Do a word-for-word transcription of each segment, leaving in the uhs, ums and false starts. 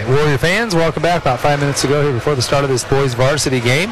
right, Warrior fans, welcome back. About five minutes ago here before the start of this boys varsity game.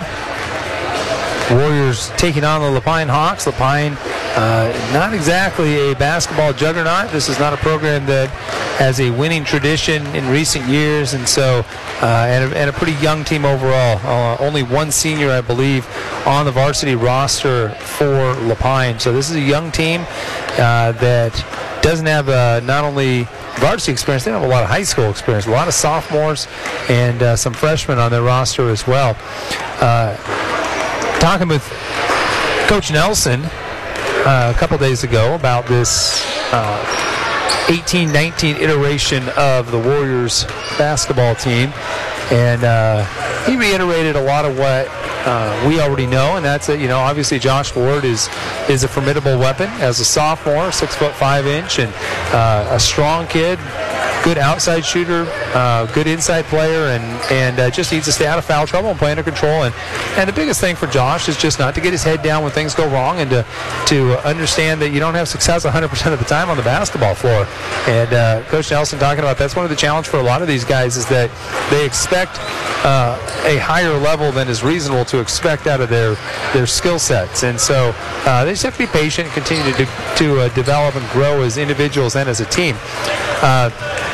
Warriors taking on the Lapine Hawks. Lapine, uh, not exactly a basketball juggernaut. This is not a program that has a winning tradition in recent years, and so uh, and, a, and a pretty young team overall. Uh, only one senior, I believe, on the varsity roster for Lapine. So this is a young team uh, that doesn't have uh, not only varsity experience, they have a lot of high school experience, a lot of sophomores and uh, some freshmen on their roster as well. Uh, talking with Coach Nelson uh, a couple days ago about this uh, eighteen nineteen iteration of the Warriors basketball team, and uh, he reiterated a lot of what Uh, we already know, and that's it. You know, obviously Josh Ward is is a formidable weapon as a sophomore, six foot five inch, and uh, a strong kid, good outside shooter, uh, good inside player, and and uh, just needs to stay out of foul trouble and play under control. And and the biggest thing for Josh is just not to get his head down when things go wrong, and to to understand that you don't have success one hundred percent of the time on the basketball floor. And uh, Coach Nelson talking about that's one of the challenges for a lot of these guys is that they expect uh, a higher level than is reasonable to expect out of their their skill sets, and so uh, they just have to be patient and continue to de- to uh, develop and grow as individuals and as a team. Uh,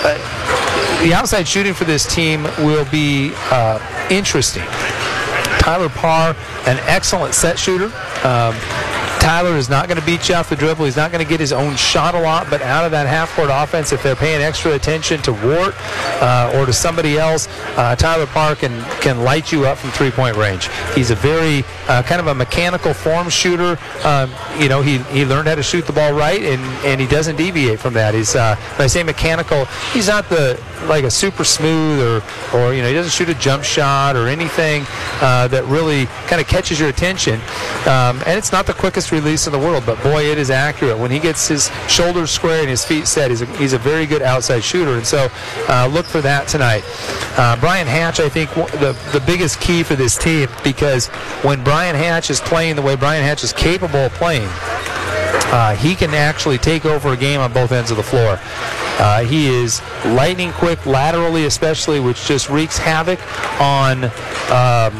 uh, the outside shooting for this team will be uh, interesting. Tyler Parr, an excellent set shooter. Um, Tyler is not going to beat you off the dribble. He's not going to get his own shot a lot, but out of that half-court offense, if they're paying extra attention to Wart uh, or to somebody else, uh, Tyler Parr can, can light you up from three-point range. He's a very uh, kind of a mechanical form shooter. Um, you know, he, he learned how to shoot the ball right, and, and he doesn't deviate from that. He's uh, when I say mechanical, he's not the like a super smooth or, or you know, he doesn't shoot a jump shot or anything uh, that really kind of catches your attention. Um, and it's not the quickest release in the world, but boy, it is accurate. When he gets his shoulders square and his feet set, he's a, he's a very good outside shooter, and so uh, look for that tonight. Uh, Brian Hatch, I think, the, the biggest key for this team, because when Brian Hatch is playing the way Brian Hatch is capable of playing, Uh, he can actually take over a game on both ends of the floor. Uh, he is lightning quick laterally, especially, which just wreaks havoc on um,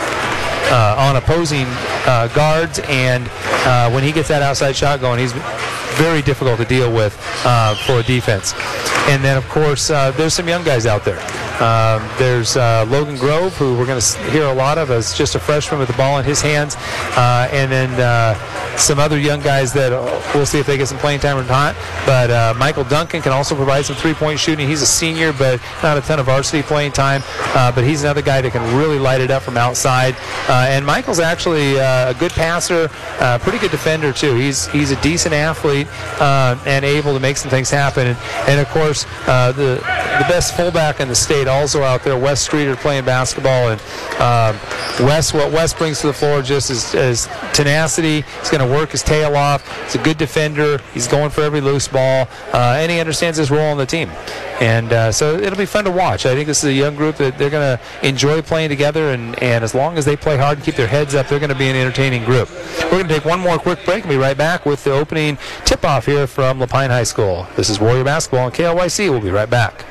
uh, on opposing uh, guards. And uh, when he gets that outside shot going, he's very difficult to deal with uh, for a defense. And then, of course, uh, there's some young guys out there. Um, there's uh, Logan Grove, who we're going to hear a lot of as just a freshman with the ball in his hands. Uh, and then uh, some other young guys that we'll see if they get some playing time or not. But uh, Michael Duncan can also provide some three-point shooting. He's a senior, but not a ton of varsity playing time. Uh, but he's another guy that can really light it up from outside. Uh, and Michael's actually uh, a good passer, uh, pretty good defender, too. He's he's a decent athlete uh, and able to make some things happen. And, and of course, uh, the, the best fullback in the state also out there, Wes Streeter, playing basketball. And um, Wes, what Wes brings to the floor just is, is tenacity. He's going to work his tail off. He's a good defender. He's going for every loose ball, uh, and he understands his role on the team. And uh, so it'll be fun to watch. I think this is a young group that they're going to enjoy playing together, and, and as long as they play hard and keep their heads up, they're going to be an entertaining group. We're going to take one more quick break and be right back with the opening tip-off here from Lapine High School. This is Warrior Basketball on K L Y C. We'll be right back.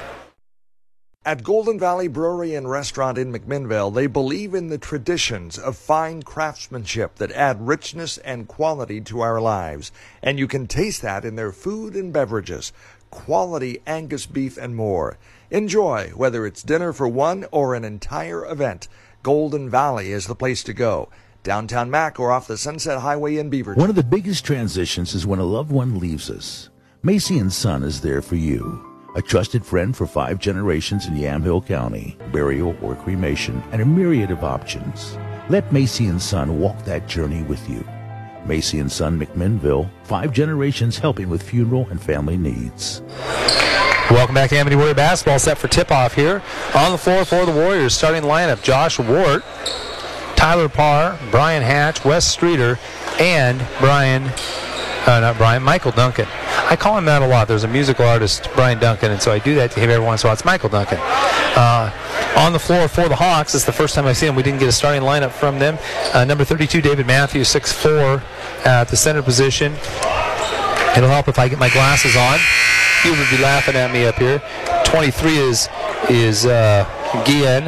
At Golden Valley Brewery and Restaurant in McMinnville, they believe in the traditions of fine craftsmanship that add richness and quality to our lives. And you can taste that in their food and beverages, quality Angus beef and more. Enjoy, whether it's dinner for one or an entire event. Golden Valley is the place to go. Downtown Mac or off the Sunset Highway in Beaverton. One of the biggest transitions is when a loved one leaves us. Macy and Son is there for you. A trusted friend for five generations in Yamhill County, burial or cremation, and a myriad of options. Let Macy and Son walk that journey with you. Macy and Son McMinnville, five generations helping with funeral and family needs. Welcome back to Amity Warrior Basketball, set for tip-off here. On the floor for the Warriors, starting lineup, Josh Wart, Tyler Parr, Brian Hatch, Wes Streeter, and Brian, uh, not Brian, Michael Duncan. I call him that a lot. There's a musical artist, Brian Duncan, and so I do that to him every once in a while. It's Michael Duncan. Uh, on the floor for the Hawks, it's the first time I've seen him. We didn't get a starting lineup from them. Uh, number thirty-two, David Matthews, six foot four at the center position. It'll help if I get my glasses on. You would be laughing at me up here. twenty-three is is uh, Guillen.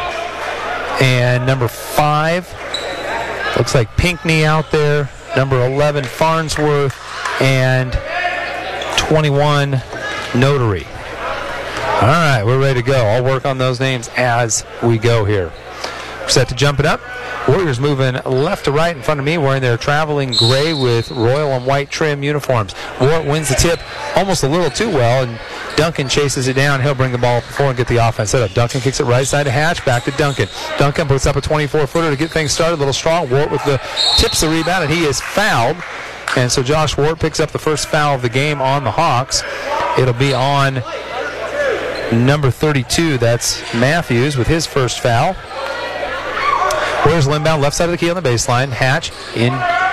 And number five, looks like Pinckney out there. Number eleven, Farnsworth. And twenty-one, Notary. All right, we're ready to go. I'll work on those names as we go here. We're set to jump it up. Warriors moving left to right in front of me, wearing their traveling gray with royal and white trim uniforms. Wart wins the tip almost a little too well, and Duncan chases it down. He'll bring the ball up before and get the offense set up. Duncan kicks it right side to Hatch, back to Duncan. Duncan puts up a twenty-four footer to get things started, a little strong. Wart with the tips the rebound, and he is fouled. And so Josh Wart picks up the first foul of the game on the Hawks. It'll be on number thirty-two. That's Matthews with his first foul. Warriors inbound left side of the key on the baseline. Hatch in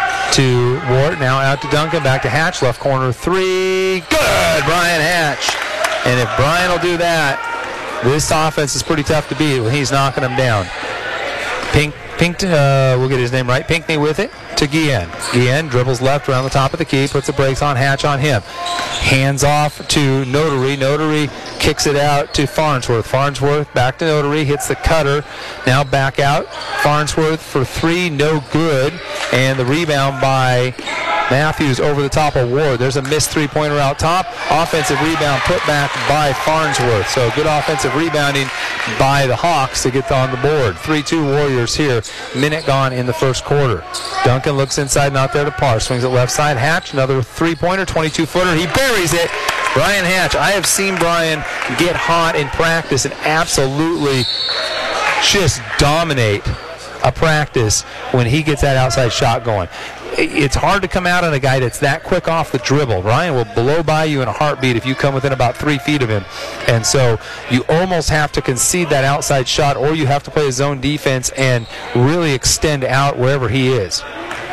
to Wart. Now out to Duncan. Back to Hatch. Left corner three. Good, Brian Hatch. And if Brian will do that, this offense is pretty tough to beat when he's knocking them down. Pink, Pink, uh, we'll get his name right. Pinckney with it to Guillen. Guillen dribbles left around the top of the key, puts the brakes on Hatch on him. Hands off to Notary. Notary kicks it out to Farnsworth. Farnsworth back to Notary, hits the cutter. Now back out. Farnsworth for three, no good. And the rebound by Matthews over the top of Ward. There's a missed three-pointer out top. Offensive rebound put back by Farnsworth. So good offensive rebounding by the Hawks to get on the board. three two Warriors here. Minute gone in the first quarter. Duncan looks inside, not there to Parr. Swings it left side. Hatch, another three-pointer, twenty-two footer. He buries it. Brian Hatch. I have seen Brian get hot in practice and absolutely just dominate a practice when he gets that outside shot going. It's hard to come out on a guy that's that quick off the dribble. Ryan will blow by you in a heartbeat if you come within about three feet of him. And so you almost have to concede that outside shot, or you have to play a zone defense and really extend out wherever he is.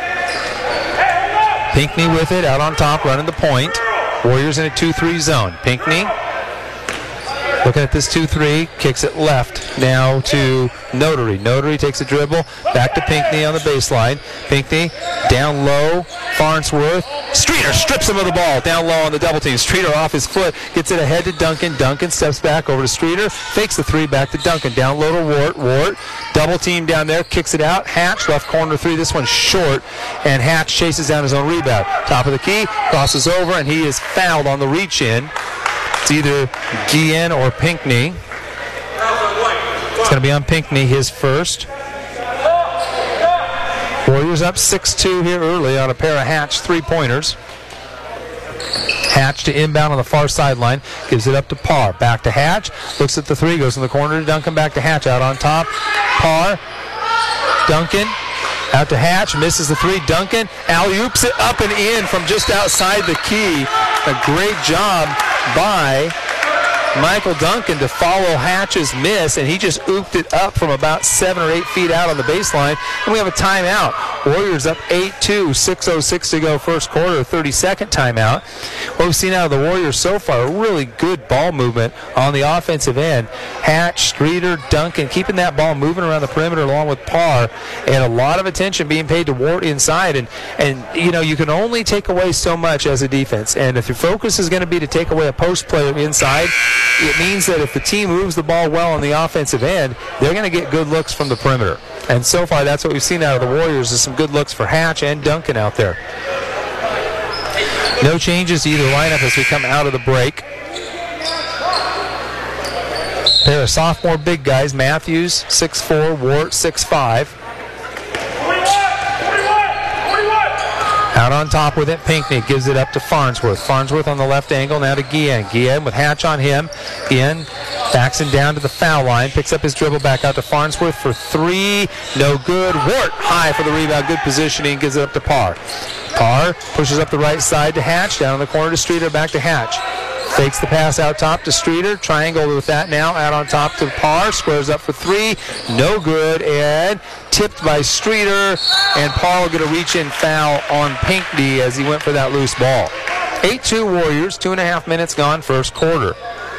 Pinckney with it, out on top, running the point. Warriors in a two three zone. Pinckney looking at this two three, kicks it left now to Notary. Notary takes a dribble, back to Pinckney on the baseline. Pinckney down low, Farnsworth. Streeter strips him of the ball down low on the double team. Streeter off his foot, gets it ahead to Duncan. Duncan steps back over to Streeter, fakes the three, back to Duncan. Down low to Wart. Wart, double team down there, kicks it out. Hatch, left corner three, this one's short, and Hatch chases down his own rebound. Top of the key, crosses over, and he is fouled on the reach in. It's either Guillen or Pinckney. It's going to be on Pinckney, his first. Warriors up six two here early on a pair of Hatch three-pointers. Hatch to inbound on the far sideline. Gives it up to Parr. Back to Hatch. Looks at the three. Goes in the corner to Duncan. Back to Hatch. Out on top. Parr. Duncan. Out to Hatch. Misses the three. Duncan alley-oops it up and in from just outside the key. A great job by Michael Duncan to follow Hatch's miss, and he just ooped it up from about seven or eight feet out on the baseline. And we have a timeout. Warriors up eight two, six oh six to go first quarter, thirty-second timeout. What we've seen out of the Warriors so far, really good ball movement on the offensive end. Hatch, Streeter, Duncan, keeping that ball moving around the perimeter along with Parr, and a lot of attention being paid to Wart inside. And, and you know, you can only take away so much as a defense. And if your focus is going to be to take away a post player inside, it means that if the team moves the ball well on the offensive end, they're going to get good looks from the perimeter. And so far, that's what we've seen out of the Warriors, is some good looks for Hatch and Duncan out there. No changes to either lineup as we come out of the break. Pair of sophomore big guys, Matthews, six four, Wart, six five. Out on top with it, Pinckney gives it up to Farnsworth. Farnsworth on the left angle, now to Guillen. Guillen with Hatch on him. Guillen backs him down to the foul line, picks up his dribble back out to Farnsworth for three. No good. Wart high for the rebound. Good positioning, gives it up to Parr. Parr pushes up the right side to Hatch, down in the corner to Streeter, back to Hatch. Fakes the pass out top to Streeter. Triangle with that now. Out on top to Parr. Squares up for three. No good. And tipped by Streeter. And Parr will get a reach-in foul on Pinckney as he went for that loose ball. eight two Warriors. Two and a half minutes gone first quarter.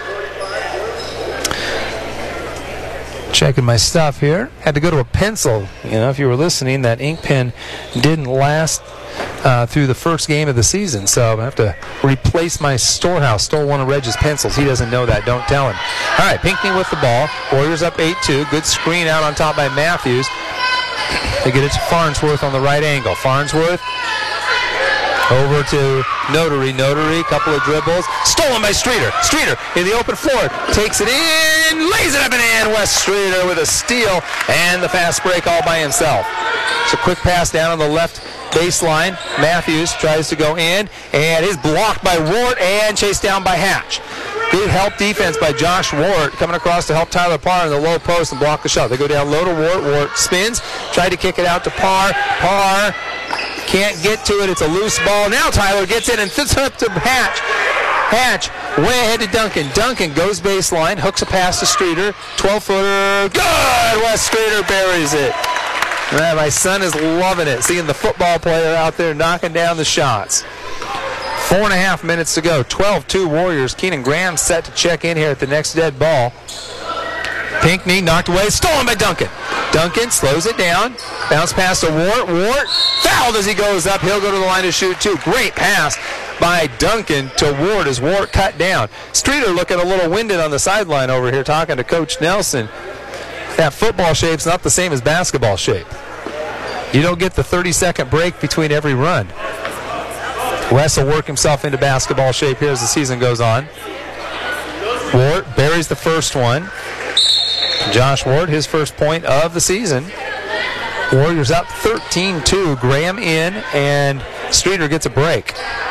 Checking my stuff here. Had to go to a pencil. You know, if you were listening, that ink pen didn't last uh, through the first game of the season. So I have to replace my storehouse. Stole one of Reg's pencils. He doesn't know that. Don't tell him. All right, Pinckney with the ball. Warriors up eight two. Good screen out on top by Matthews. They get it to Farnsworth on the right angle. Farnsworth over to Notary. Notary, couple of dribbles. Stolen by Streeter. Streeter in the open floor. Takes it in. Lays it up and in. Wes Streeter with a steal and the fast break all by himself. It's a quick pass down on the left baseline. Matthews tries to go in and is blocked by Wart and chased down by Hatch. Good help defense by Josh Wart coming across to help Tyler Parr in the low post and block the shot. They go down low to Wart. Wart spins. Tried to kick it out to Parr. Parr can't get to it. It's a loose ball. Now Tyler gets in and fits up to Hatch. Hatch way ahead to Duncan. Duncan goes baseline. Hooks a pass to Streeter. twelve-footer. Good! Wes Streeter buries it. Man, my son is loving it, seeing the football player out there knocking down the shots. Four and a half minutes to go. twelve two Warriors. Keenan Graham set to check in here at the next dead ball. Pinckney knocked away. Stolen by Duncan. Duncan slows it down. Bounce pass to Wart. Wart fouled as he goes up. He'll go to the line to shoot too. Great pass by Duncan to Wart as Wart cut down. Streeter looking a little winded on the sideline over here talking to Coach Nelson. That football shape's not the same as basketball shape. You don't get the thirty-second break between every run. Wes will work himself into basketball shape here as the season goes on. Wart buries the first one. Josh Wart, his first point of the season. Warriors up thirteen two. Graham in, and Streeter gets a break.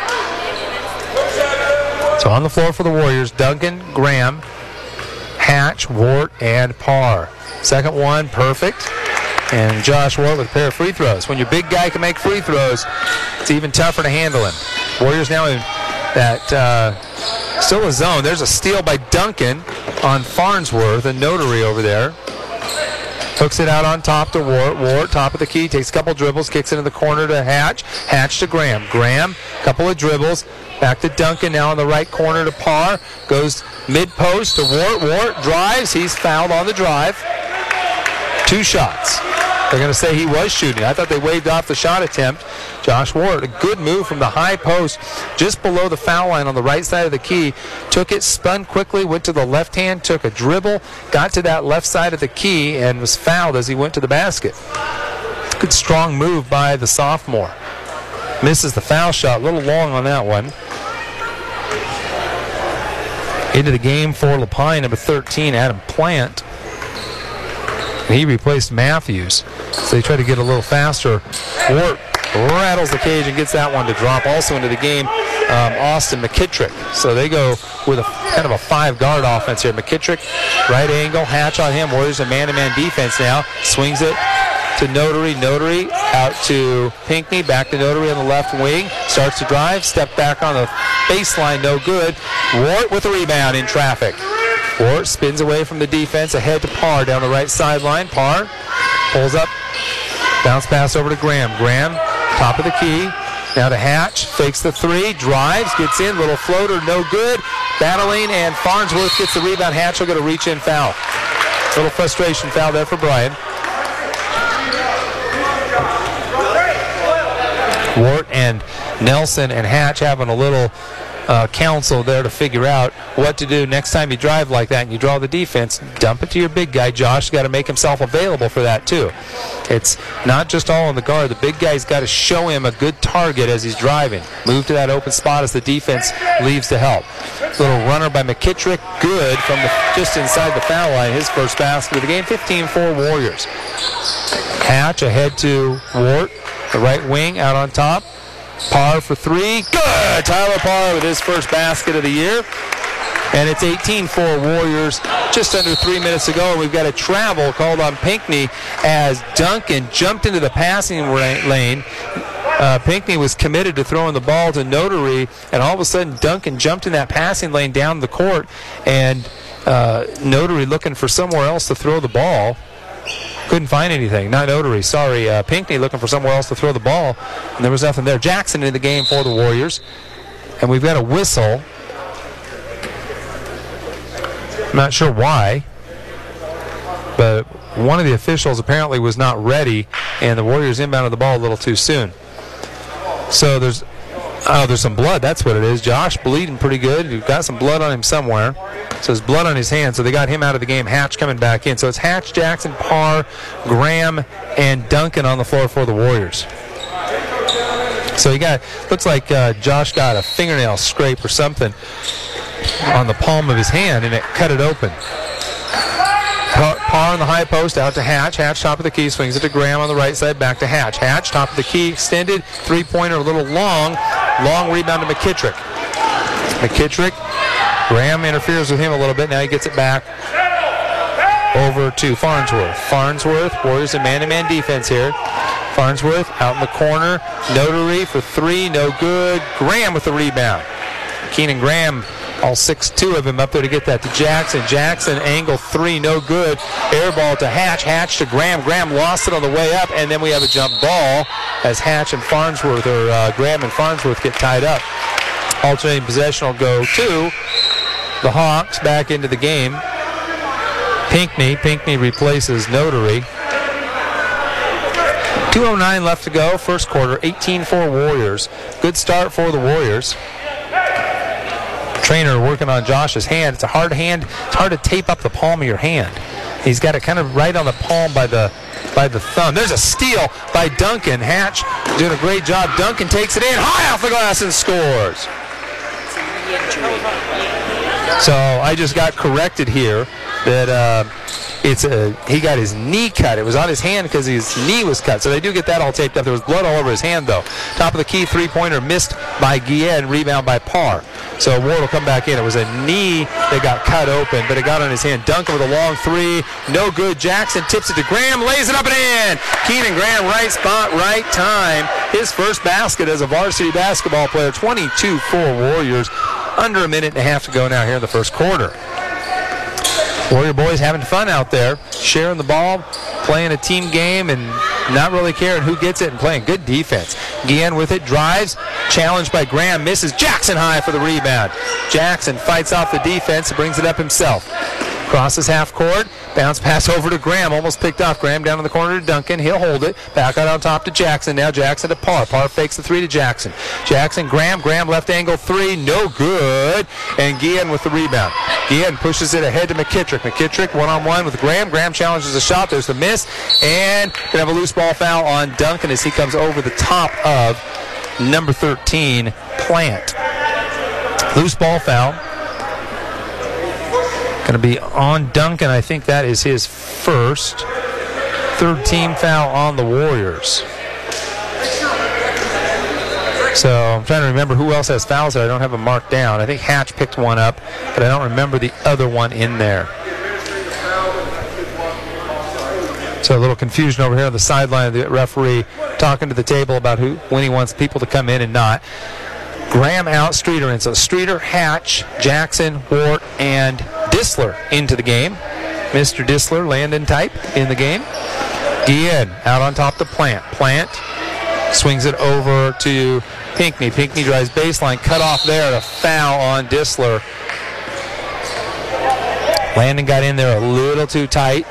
So on the floor for the Warriors, Duncan, Graham, Hatch, Wart, and Parr. Second one, perfect. And Josh Wart with a pair of free throws. When your big guy can make free throws, it's even tougher to handle him. Warriors now in that uh, still a zone. There's a steal by Duncan on Farnsworth, a Notary over there. Hooks it out on top to Wart. Wart, top of the key, takes a couple dribbles, kicks it in the corner to Hatch. Hatch to Graham. Graham, couple of dribbles. Back to Duncan, now in the right corner to Parr. Goes mid-post to Wart. Wart drives. He's fouled on the drive. Two shots. They're going to say he was shooting. I thought they waved off the shot attempt. Josh Wart, a good move from the high post just below the foul line on the right side of the key. Took it, spun quickly, went to the left hand, took a dribble, got to that left side of the key, and was fouled as he went to the basket. Good strong move by the sophomore. Misses the foul shot, a little long on that one. Into the game for LaPine, number thirteen, Adam Plant. And he replaced Matthews. So they try to get a little faster. Wart rattles the cage and gets that one to drop. Also into the game, um, Austin McKittrick. So they go with a kind of a five-guard offense here. McKittrick, right angle, Hatch on him. Warriors a man-to-man defense now. Swings it to Notary. Notary out to Pinckney. Back to Notary on the left wing. Starts to drive. Step back on the baseline. No good. Wart with a rebound in traffic. Wart spins away from the defense. Ahead to Parr down the right sideline. Parr pulls up. Bounce pass over to Graham. Graham, top of the key. Now to Hatch. Fakes the three. Drives. Gets in. Little floater. No good. Battling. And Farnsworth gets the rebound. Hatch will get a reach-in foul. Little frustration foul there for Brian. Wart and Nelson and Hatch having a little uh, counsel there to figure out what to do next time you drive like that and you draw the defense. Dump it to your big guy. Josh's got to make himself available for that too. It's not just all on the guard. The big guy's got to show him a good target as he's driving. Move to that open spot as the defense leaves to help. Little runner by McKittrick. Good from the, just inside the foul line. His first basket of the game. fifteen four Warriors. Hatch ahead to Wart. The right wing out on top. Parr for three. Good! Tyler Parr with his first basket of the year. And it's eighteen four Warriors just under three minutes to go. And we've got a travel called on Pinckney as Duncan jumped into the passing lane. Uh, Pinckney was committed to throwing the ball to Notary, and all of a sudden Duncan jumped in that passing lane down the court, and uh, Notary looking for somewhere else to throw the ball. Couldn't find anything. Not Notary, sorry. Uh, Pinckney looking for somewhere else to throw the ball, and there was nothing there. Jackson in the game for the Warriors, and we've got a whistle. I'm not sure why, but one of the officials apparently was not ready, and the Warriors inbounded the ball a little too soon. So there's oh, there's some blood. That's what it is. Josh bleeding pretty good. You've got some blood on him somewhere. So there's blood on his hand. So they got him out of the game. Hatch coming back in. So it's Hatch, Jackson, Parr, Graham, and Duncan on the floor for the Warriors. So you got, looks like uh, Josh got a fingernail scrape or something on the palm of his hand, and it cut it open. Parr on the high post, out to Hatch. Hatch top of the key, swings it to Graham on the right side, back to Hatch. Hatch top of the key, extended, three-pointer a little long. Long rebound to McKittrick. McKittrick, Graham interferes with him a little bit. Now he gets it back over to Farnsworth. Farnsworth, Warriors in man-to-man defense here. Farnsworth out in the corner. Notary for three, no good. Graham with the rebound. Keenan Graham, all six two of him up there to get that to Jackson. Jackson, angle three, no good. Air ball to Hatch. Hatch to Graham. Graham lost it on the way up, and then we have a jump ball as Hatch and Farnsworth, or uh, Graham and Farnsworth get tied up. Alternating possession will go to the Hawks back into the game. Pinckney. Pinckney replaces Notary. two oh nine left to go, first quarter, eighteen four Warriors. Good start for the Warriors. Trainer working on Josh's hand. It's a hard hand. It's hard to tape up the palm of your hand. He's got it kind of right on the palm by the by the thumb. There's a steal by Duncan. Hatch doing a great job. Duncan takes it in, high off the glass and scores. So I just got corrected here that uh, it's a he got his knee cut. It was on his hand because his knee was cut. So they do get that all taped up. There was blood all over his hand, though. Top of the key, three-pointer missed by Guillen, rebound by Parr. So Ward will come back in. It was a knee that got cut open, but it got on his hand. Duncan with a long three. No good. Jackson tips it to Graham, lays it up and in. Keenan Graham, right spot, right time. His first basket as a varsity basketball player. twenty-two four Warriors. Under a minute and a half to go now here in the first quarter. Warrior boys having fun out there, sharing the ball, playing a team game, and not really caring who gets it and playing good defense. Guillen with it, drives, challenged by Graham, misses. Jackson high for the rebound. Jackson fights off the defense and brings it up himself. Crosses half court, bounce pass over to Graham, almost picked off. Graham down in the corner to Duncan, he'll hold it. Back out on top to Jackson, now Jackson to Parr. Parr fakes the three to Jackson. Jackson, Graham, Graham left angle three, no good. And Guillen with the rebound. Guillen pushes it ahead to McKittrick. McKittrick one-on-one with Graham. Graham challenges the shot, there's the miss. And going to have a loose ball foul on Duncan as he comes over the top of number thirteen, Plant. Loose ball foul. Going to be on Duncan. I think that is his first. Third team foul on the Warriors. So I'm trying to remember who else has fouls that I don't have them marked down. I think Hatch picked one up, but I don't remember the other one in there. So a little confusion over here on the sideline of the referee talking to the table about who when he wants people to come in and not. Graham out, Streeter in. So Streeter, Hatch, Jackson, Wart, and Disler into the game. Mister Disler, Landon type in the game. Guillen out on top to Plant. Plant swings it over to Pinckney. Pinckney drives baseline, cut off there, a foul on Disler. Landon got in there a little too tight.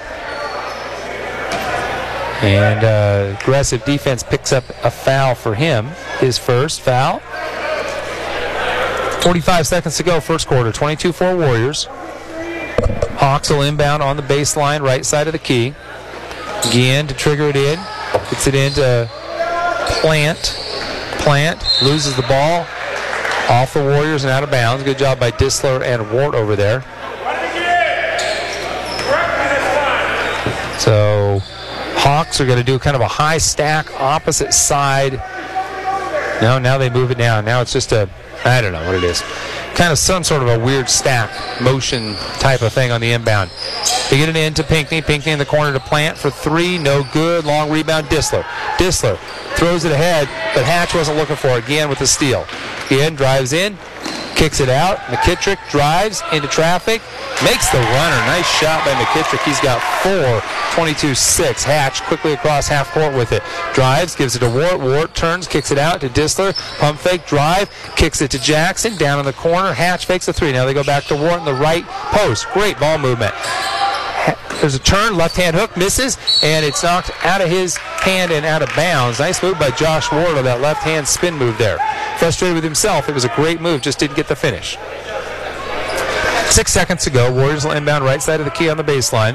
And uh, aggressive defense picks up a foul for him, his first foul. forty-five seconds to go, first quarter, twenty-two four Warriors. Hawks will inbound on the baseline, right side of the key. Guillen to trigger it in. Gets it into Plant. Plant loses the ball off the Warriors and out of bounds. Good job by Disler and Wart over there. So Hawks are going to do kind of a high stack opposite side. No, now they move it down. Now it's just a, I don't know what it is. Kind of some sort of a weird stack motion type of thing on the inbound. They get it into Pinckney. Pinckney in the corner to Plant for three. No good. Long rebound, Disler. Disler throws it ahead, but Hatch wasn't looking for it. Guillen with the steal. Guillen drives in, kicks it out. McKittrick drives into traffic, makes the runner. Nice shot by McKittrick. He's got four, twenty-two six. Hatch quickly across half court with it. Drives, gives it to Wart. Wart turns, kicks it out to Disler. Pump fake, drive, kicks it to Jackson. Down in the corner, Hatch fakes a three. Now they go back to Wart in the right post. Great ball movement. There's a turn, left-hand hook, misses, and it's knocked out of his hand and out of bounds. Nice move by Josh Ward on that left-hand spin move there. Frustrated with himself. It was a great move, just didn't get the finish. Six seconds to go. Warriors will inbound right side of the key on the baseline.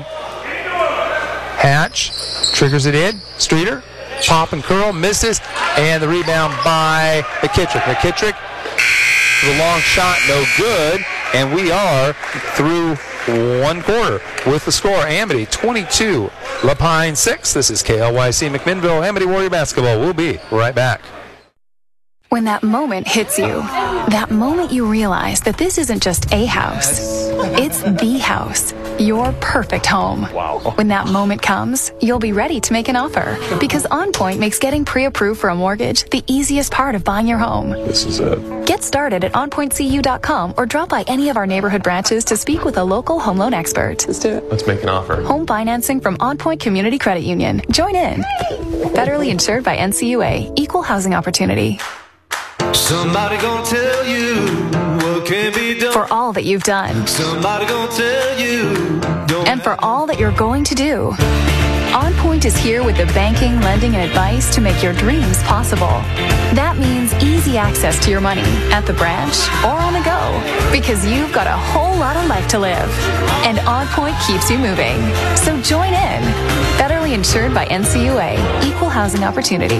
Hatch triggers it in. Streeter, pop and curl, misses, and the rebound by McKittrick. McKittrick, the long shot, no good, and we are through one quarter with the score. Amity twenty-two, La Pine six. This is K L Y C McMinnville Amity Warrior Basketball. We'll be right back. When that moment hits you, that moment you realize that this isn't just a house, it's the house, your perfect home. Wow. When that moment comes, you'll be ready to make an offer, because OnPoint makes getting pre-approved for a mortgage the easiest part of buying your home. This is it. Get started at on point c u dot com or drop by any of our neighborhood branches to speak with a local home loan expert. Let's do it. Let's make an offer. Home financing from OnPoint Community Credit Union. Join in. Federally insured by N C U A. Equal housing opportunity. Somebody gonna tell you what can be done. For all that you've done. Somebody gonna tell you. And for all that you're going to do. OnPoint is here with the banking, lending, and advice to make your dreams possible. That means easy access to your money at the branch or on the go, because you've got a whole lot of life to live. And OnPoint keeps you moving. So join in. Federally insured by N C U A. Equal housing opportunity.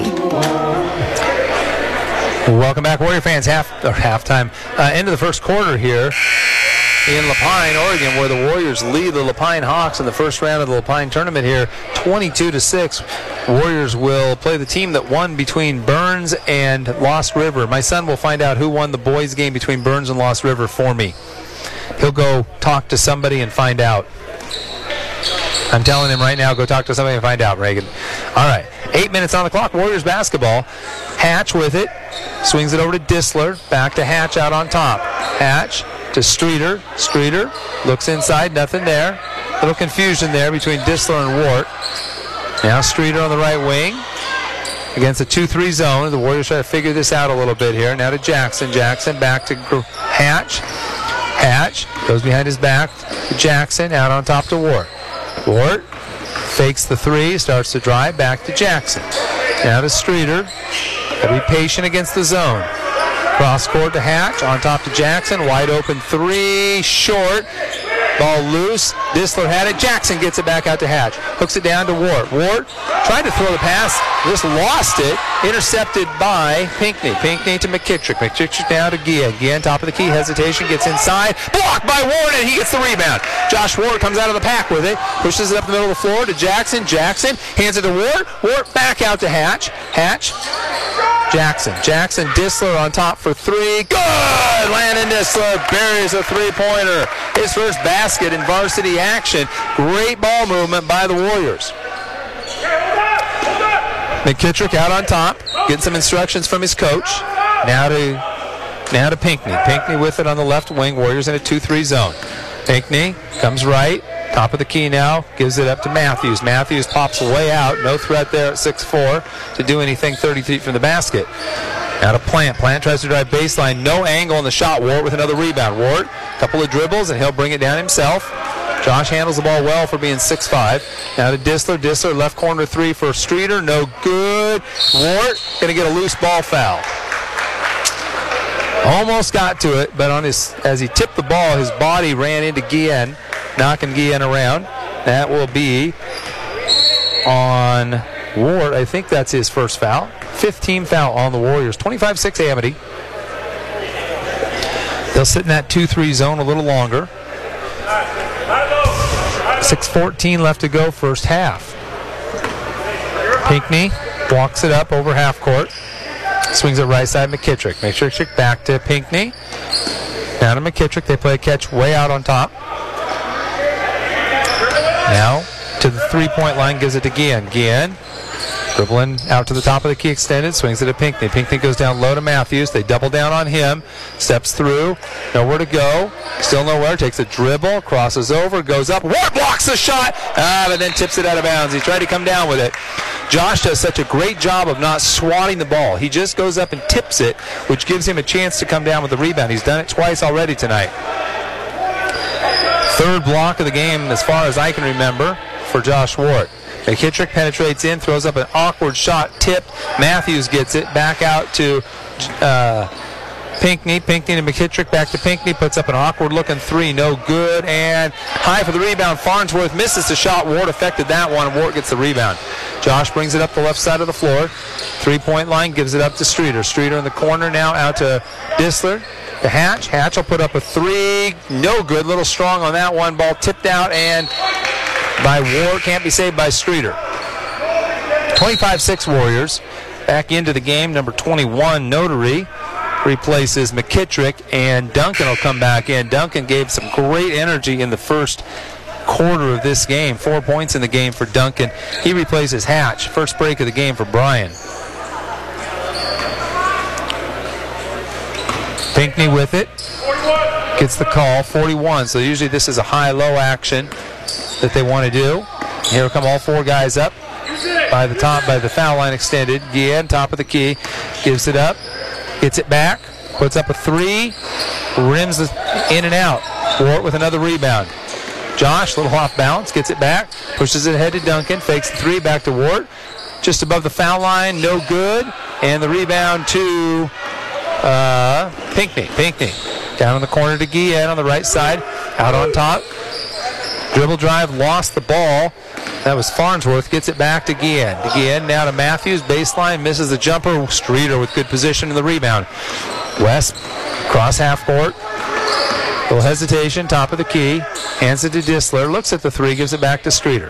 Welcome back, Warrior fans. Half or halftime, uh, end of the first quarter here in La Pine, Oregon, where the Warriors lead the La Pine Hawks in the first round of the La Pine tournament here, twenty-two to six. Warriors will play the team that won between Burns and Lost River. My son will find out who won the boys' game between Burns and Lost River for me. He'll go talk to somebody and find out. I'm telling him right now, go talk to somebody and find out, Reagan. All right, eight minutes on the clock. Warriors basketball. Hatch with it. Swings it over to Dissler. Back to Hatch out on top. Hatch to Streeter. Streeter looks inside. Nothing there. Little confusion there between Dissler and Wart. Now Streeter on the right wing against a two three zone. The Warriors try to figure this out a little bit here. Now to Jackson. Jackson back to Hatch. Hatch goes behind his back to Jackson. Out on top to Wart. Wart fakes the three. Starts to drive. Back to Jackson. Now to Streeter. Gotta be patient against the zone. Cross court to Hatch. On top to Jackson. Wide open three. Short. Ball loose. Dissler had it. Jackson gets it back out to Hatch. Hooks it down to Wart. Wart tried to throw the pass. Just lost it. Intercepted by Pinckney. Pinckney to McKittrick. McKittrick down to Guillen. Guillen top of the key. Hesitation. Gets inside. Blocked by Ward, and he gets the rebound. Josh Ward comes out of the pack with it. Pushes it up the middle of the floor to Jackson. Jackson hands it to Ward. Ward back out to Hatch. Hatch. Jackson. Jackson. Dissler on top for three. Good! Landon Dissler buries a three-pointer. His first basket in varsity action. Great ball movement by the Warriors. McKittrick out on top, getting some instructions from his coach. Now to now to Pinckney. Pinckney with it on the left wing. Warriors in a two three zone. Pinckney comes right, top of the key now, gives it up to Matthews. Matthews pops way out. No threat there at six four to do anything thirty feet from the basket. Now to Plant. Plant tries to drive baseline. No angle on the shot. Wart with another rebound. Wart, a couple of dribbles, and he'll bring it down himself. Josh handles the ball well for being six five. Now to Dissler. Dissler, left corner three for Streeter. No good. Wart going to get a loose ball foul. Almost got to it, but on his as he tipped the ball, his body ran into Guillen, knocking Guillen around. That will be on Wart. I think that's his first foul. fifteen foul on the Warriors. twenty-five six Amity. They'll sit in that two three zone a little longer. six fourteen left to go, first half. Pinckney walks it up over half court. Swings it right side, McKittrick. McKittrick back to Pinckney. Down to McKittrick. They play a catch way out on top. Now to the three-point line, gives it to Guillen. Guillen dribbling out to the top of the key extended, swings it to Pinckney. Pinckney goes down low to Matthews. They double down on him. Steps through. Nowhere to go. Still nowhere. Takes a dribble. Crosses over. Goes up. Ward blocks the shot. Ah, but then tips it out of bounds. He tried to come down with it. Josh does such a great job of not swatting the ball. He just goes up and tips it, which gives him a chance to come down with the rebound. He's done it twice already tonight. Third block of the game as far as I can remember for Josh Ward. McKittrick penetrates in, throws up an awkward shot, tipped. Matthews gets it back out to uh, Pinckney. Pinckney to McKittrick, back to Pinckney, puts up an awkward-looking three, no good, and high for the rebound. Farnsworth misses the shot. Ward affected that one, and Ward gets the rebound. Josh brings it up the left side of the floor. Three-point line, gives it up to Streeter. Streeter in the corner now, out to Disler. To Hatch. Hatch will put up a three, no good, little strong on that one. Ball tipped out, and by Ward, can't be saved by Streeter. twenty-five six Warriors. Back into the game, number twenty-one, Notary, replaces McKittrick, and Duncan will come back in. Duncan gave some great energy in the first quarter of this game. Four points in the game for Duncan. He replaces Hatch. First break of the game for Bryan. Pinckney with it. Gets the call, forty-one. So usually this is a high-low action that they want to do. Here come all four guys up by the top, by the foul line extended. Guillen, top of the key, gives it up, gets it back, puts up a three, rims the in and out. Wart with another rebound. Josh, a little off balance, gets it back, pushes it ahead to Duncan, fakes the three, back to Wart. Just above the foul line, no good. And the rebound to uh, Pinckney. Pinckney down in the corner to Guillen on the right side, out on top. Dribble drive, lost the ball. That was Farnsworth, gets it back to Guillen. To Guillen, now to Matthews, baseline, misses the jumper. Streeter with good position in the rebound. West, cross half court. Little hesitation, top of the key. Hands it to Disler, looks at the three, gives it back to Streeter.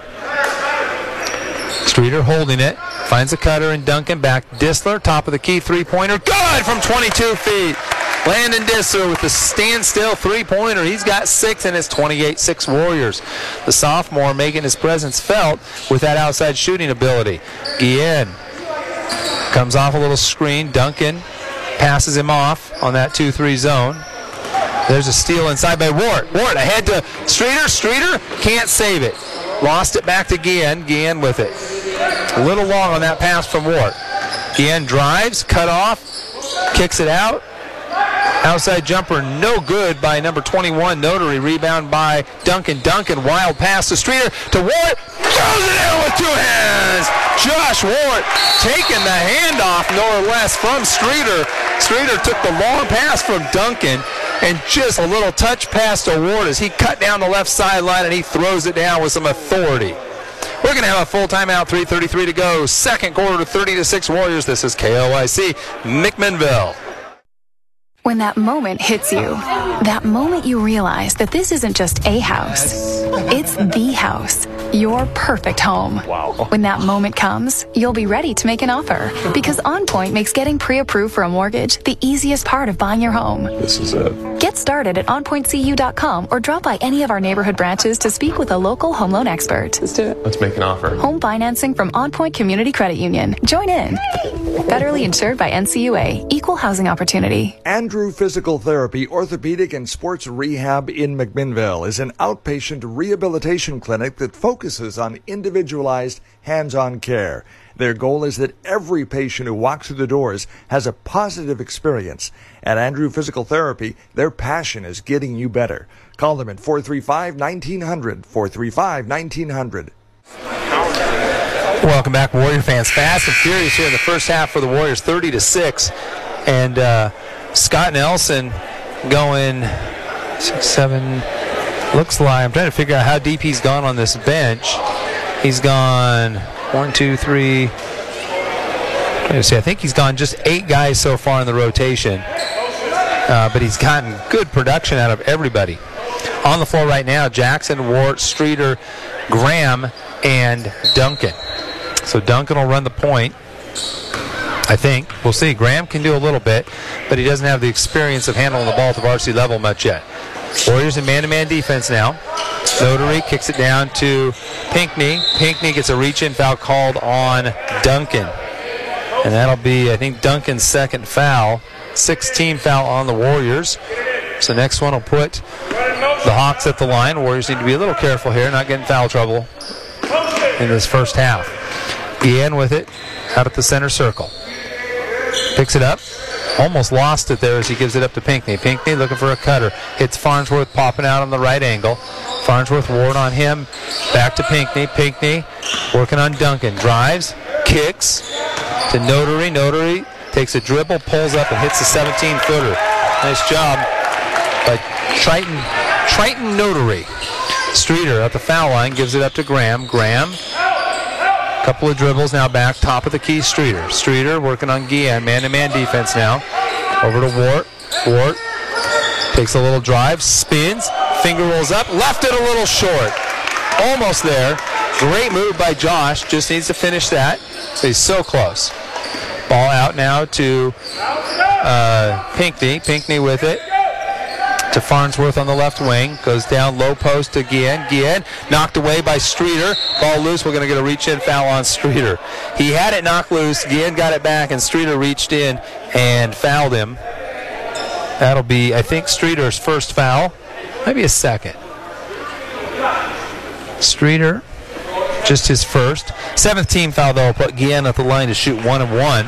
Streeter holding it, finds a cutter, and Duncan back to Disler, top of the key, three-pointer. Good from twenty-two feet. Landon Disler with the standstill three-pointer. He's got six, and it's twenty-eight six Warriors. The sophomore making his presence felt with that outside shooting ability. Guillen comes off a little screen. Duncan passes him off on that two three zone. There's a steal inside by Wart. Wart ahead to Streeter. Streeter can't save it. Lost it back to Guillen. Guillen with it. A little long on that pass from Wart. Guillen drives, cut off, kicks it out. Outside jumper, no good by number twenty-one, Notary. Rebound by Duncan. Duncan, wild pass to Streeter, to Wart. Throws it in with two hands. Josh Wart taking the handoff, no less, from Streeter. Streeter took the long pass from Duncan, and just a little touch pass to Wart as he cut down the left sideline, and he throws it down with some authority. We're going to have a full timeout, three thirty-three to go. Second quarter, thirty to six Warriors. This is K O I C McMinnville. When that moment hits you, that moment you realize that this isn't just a house, it's the house, your perfect home. Wow. When that moment comes, you'll be ready to make an offer, because OnPoint makes getting pre-approved for a mortgage the easiest part of buying your home. This is it. Get started at on point c u dot com or drop by any of our neighborhood branches to speak with a local home loan expert. Let's do it. Let's make an offer. Home financing from OnPoint Community Credit Union. Join in. Federally insured by N C U A. Equal housing opportunity. Andrew Physical Therapy, Orthopedic and Sports Rehab in McMinnville is an outpatient rehabilitation clinic that focuses on individualized, hands-on care. Their goal is that every patient who walks through the doors has a positive experience. At Andrew Physical Therapy, their passion is getting you better. Call them at four three five, one nine hundred, four three five, one nine hundred. Welcome back, Warrior fans. Fast and furious here in the first half for the Warriors, thirty to six. And uh, Scott Nelson going six, seven, looks like, I'm trying to figure out how deep he's gone on this bench. He's gone one, two, three, let me see, I think he's gone just eight guys so far in the rotation. Uh, but he's gotten good production out of everybody. On the floor right now, Jackson, Wart, Streeter, Graham, and Duncan. So Duncan will run the point, I think. We'll see. Graham can do a little bit, but he doesn't have the experience of handling the ball at the varsity level much yet. Warriors in man-to-man defense now. Notary kicks it down to Pinckney. Pinckney gets a reach-in foul called on Duncan. And that'll be, I think, Duncan's second foul. Sixth-team foul on the Warriors. So next one will put the Hawks at the line. Warriors need to be a little careful here, not getting foul trouble in this first half. Guillen with it, out at the center circle. Picks it up. Almost lost it there as he gives it up to Pinckney. Pinckney looking for a cutter. Hits Farnsworth, popping out on the right angle. Farnsworth, Ward on him. Back to Pinckney. Pinckney working on Duncan. Drives, kicks to Notary. Notary takes a dribble, pulls up, and hits the seventeen-footer. Nice job by Triton, Triton Notary. Streeter at the foul line, gives it up to Graham. Graham, couple of dribbles now back, top of the key, Streeter. Streeter working on Guillen, man-to-man defense now. Over to Wart. Wart takes a little drive, spins, finger rolls up, left it a little short. Almost there. Great move by Josh, just needs to finish that. He's so close. Ball out now to uh, Pinckney. Pinckney with it to Farnsworth on the left wing. Goes down low post to Guillen. Guillen knocked away by Streeter. Ball loose. We're going to get a reach-in foul on Streeter. He had it knocked loose. Guillen got it back, and Streeter reached in and fouled him. That'll be, I think, Streeter's first foul. Maybe a second. Streeter, just his first. Seventh team foul, though, will put Guillen at the line to shoot one and one.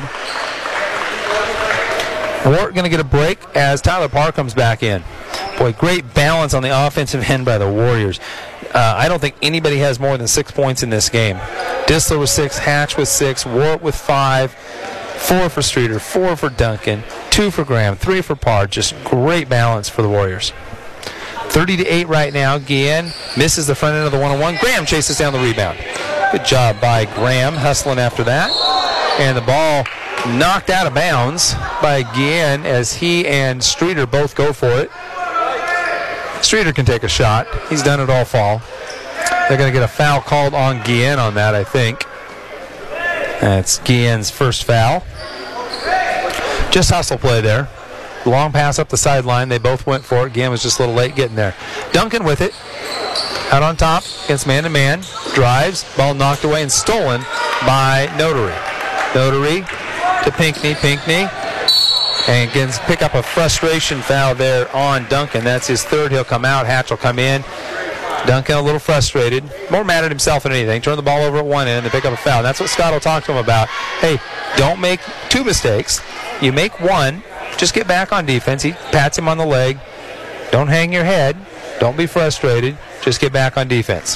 Wart going to get a break as Tyler Parr comes back in. Boy, great balance on the offensive end by the Warriors. Uh, I don't think anybody has more than six points in this game. Disler with six, Hatch with six, Wart with five, four for Streeter, four for Duncan, two for Graham, three for Parr. Just great balance for the Warriors. thirty to eight right now. Guillen misses the front end of the one-on-one. Graham chases down the rebound. Good job by Graham, hustling after that. And the ball knocked out of bounds by Guillen as he and Streeter both go for it. Streeter can take a shot. He's done it all fall. They're going to get a foul called on Guillen on that, I think. That's Guillen's first foul. Just hustle play there. Long pass up the sideline. They both went for it. Guillen was just a little late getting there. Duncan with it. Out on top against man-to-man. Drives. Ball knocked away and stolen by Notary. Notary to Pinckney. Pinckney. And again, pick up a frustration foul there on Duncan. That's his third. He'll come out. Hatch will come in. Duncan a little frustrated. More mad at himself than anything. Turn the ball over at one end and pick up a foul. And that's what Scott will talk to him about. Hey, don't make two mistakes. You make one. Just get back on defense. He pats him on the leg. Don't hang your head. Don't be frustrated. Just get back on defense.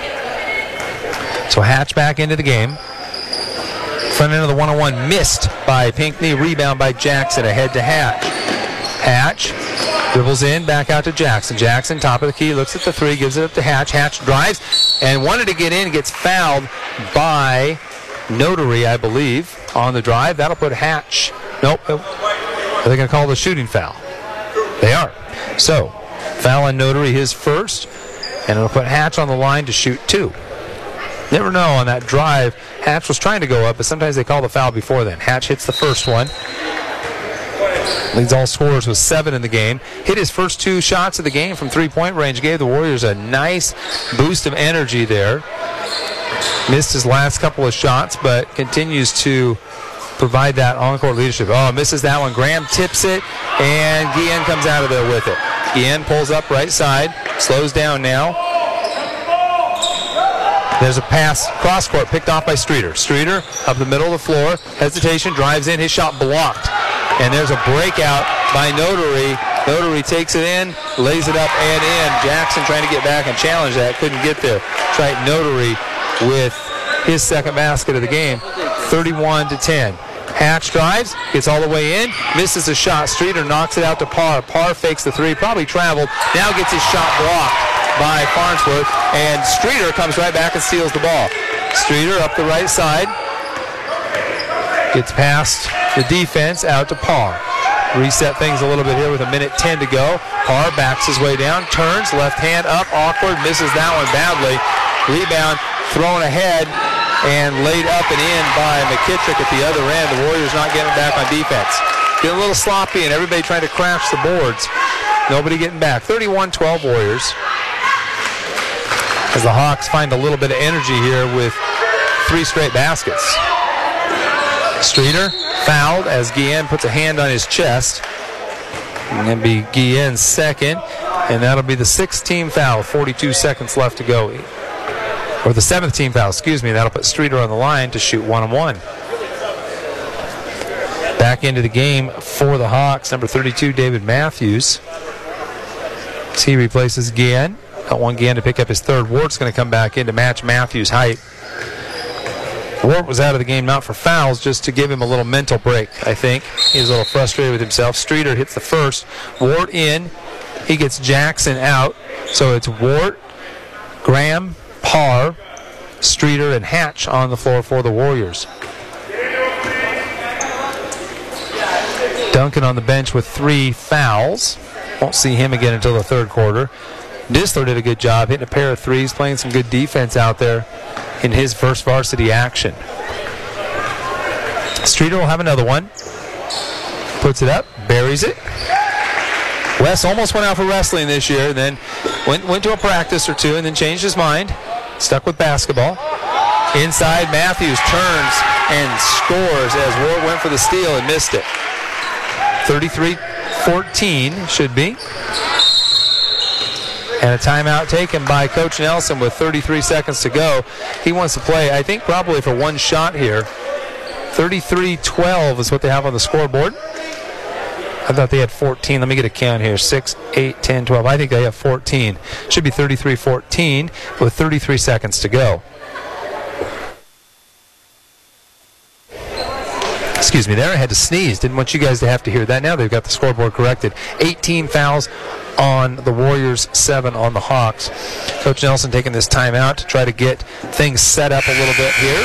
So Hatch back into the game. Front end of the one-on-one missed by Pinckney. Rebound by Jackson. Ahead to Hatch. Hatch dribbles in, back out to Jackson. Jackson, top of the key, looks at the three, gives it up to Hatch. Hatch drives and wanted to get in, gets fouled by Notary, I believe, on the drive. That'll put Hatch. Nope. Are they going to call the shooting foul? They are. So, foul on Notary, his first, and it'll put Hatch on the line to shoot two. Never know on that drive. Hatch was trying to go up, but sometimes they call the foul before then. Hatch hits the first one. Leads all scorers with seven in the game. Hit his first two shots of the game from three-point range. Gave the Warriors a nice boost of energy there. Missed his last couple of shots, but continues to provide that on-court leadership. Oh, misses that one. Graham tips it, and Guillen comes out of there with it. Guillen pulls up right side, slows down now. There's a pass, cross-court, picked off by Streeter. Streeter up the middle of the floor, hesitation, drives in, his shot blocked. And there's a breakout by Notary. Notary takes it in, lays it up and in. Jackson trying to get back and challenge that, couldn't get there. Triton Notary with his second basket of the game, thirty-one to ten. Hatch drives, gets all the way in, misses a shot. Streeter knocks it out to Parr. Parr fakes the three, probably traveled, now gets his shot blocked by Farnsworth, and Streeter comes right back and steals the ball. Streeter up the right side, gets past the defense out to Parr. Reset things a little bit here with a minute ten to go. Parr backs his way down, turns, left hand up, awkward, misses that one badly. Rebound thrown ahead and laid up and in by McKittrick at the other end. The Warriors not getting back on defense. Getting a little sloppy and everybody trying to crash the boards. Nobody getting back. thirty-one twelve Warriors. As the Hawks find a little bit of energy here with three straight baskets. Streeter fouled as Guillen puts a hand on his chest. And that'll be Guillen's second, and that'll be the sixth team foul. forty-two seconds left to go. Or the seventh team foul, excuse me. That'll put Streeter on the line to shoot one and one. Back into the game for the Hawks, number thirty-two, David Matthews. As he replaces Guillen. Got one gain to pick up his third. Wart's going to come back in to match Matthews' height. Wart was out of the game not for fouls, just to give him a little mental break, I think. He was a little frustrated with himself. Streeter hits the first. Wart in. He gets Jackson out. So it's Wart, Graham, Parr, Streeter, and Hatch on the floor for the Warriors. Duncan on the bench with three fouls. Won't see him again until the third quarter. Disler did a good job hitting a pair of threes, playing some good defense out there in his first varsity action. Streeter will have another one. Puts it up, buries it. Wes almost went out for wrestling this year, and then went, went to a practice or two and then changed his mind. Stuck with basketball. Inside, Matthews turns and scores as Ward went for the steal and missed it. thirty-three fourteen should be. And a timeout taken by Coach Nelson with thirty-three seconds to go. He wants to play, I think, probably for one shot here. thirty-three twelve is what they have on the scoreboard. I thought they had fourteen. Let me get a count here. six, eight, ten, twelve. I think they have fourteen. Should be thirty-three fourteen with thirty-three seconds to go. Excuse me there. I had to sneeze. Didn't want you guys to have to hear that. Now they've got the scoreboard corrected. eighteen fouls on the Warriors, seven on the Hawks. Coach Nelson taking this timeout to try to get things set up a little bit here.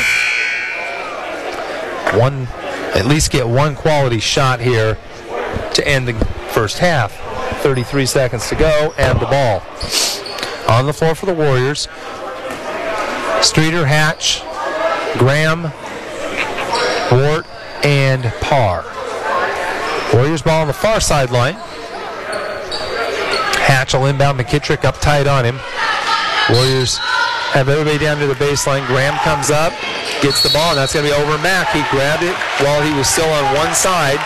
One, at least get one quality shot here to end the first half. thirty-three seconds to go, and the ball. On the floor for the Warriors, Streeter, Hatch, Graham, Wart, and Parr. Warriors ball on the far sideline. Hatch will inbound McKittrick up tight on him. Warriors have everybody down to the baseline. Graham comes up, gets the ball, and that's going to be over Mack. He grabbed it while he was still on one side.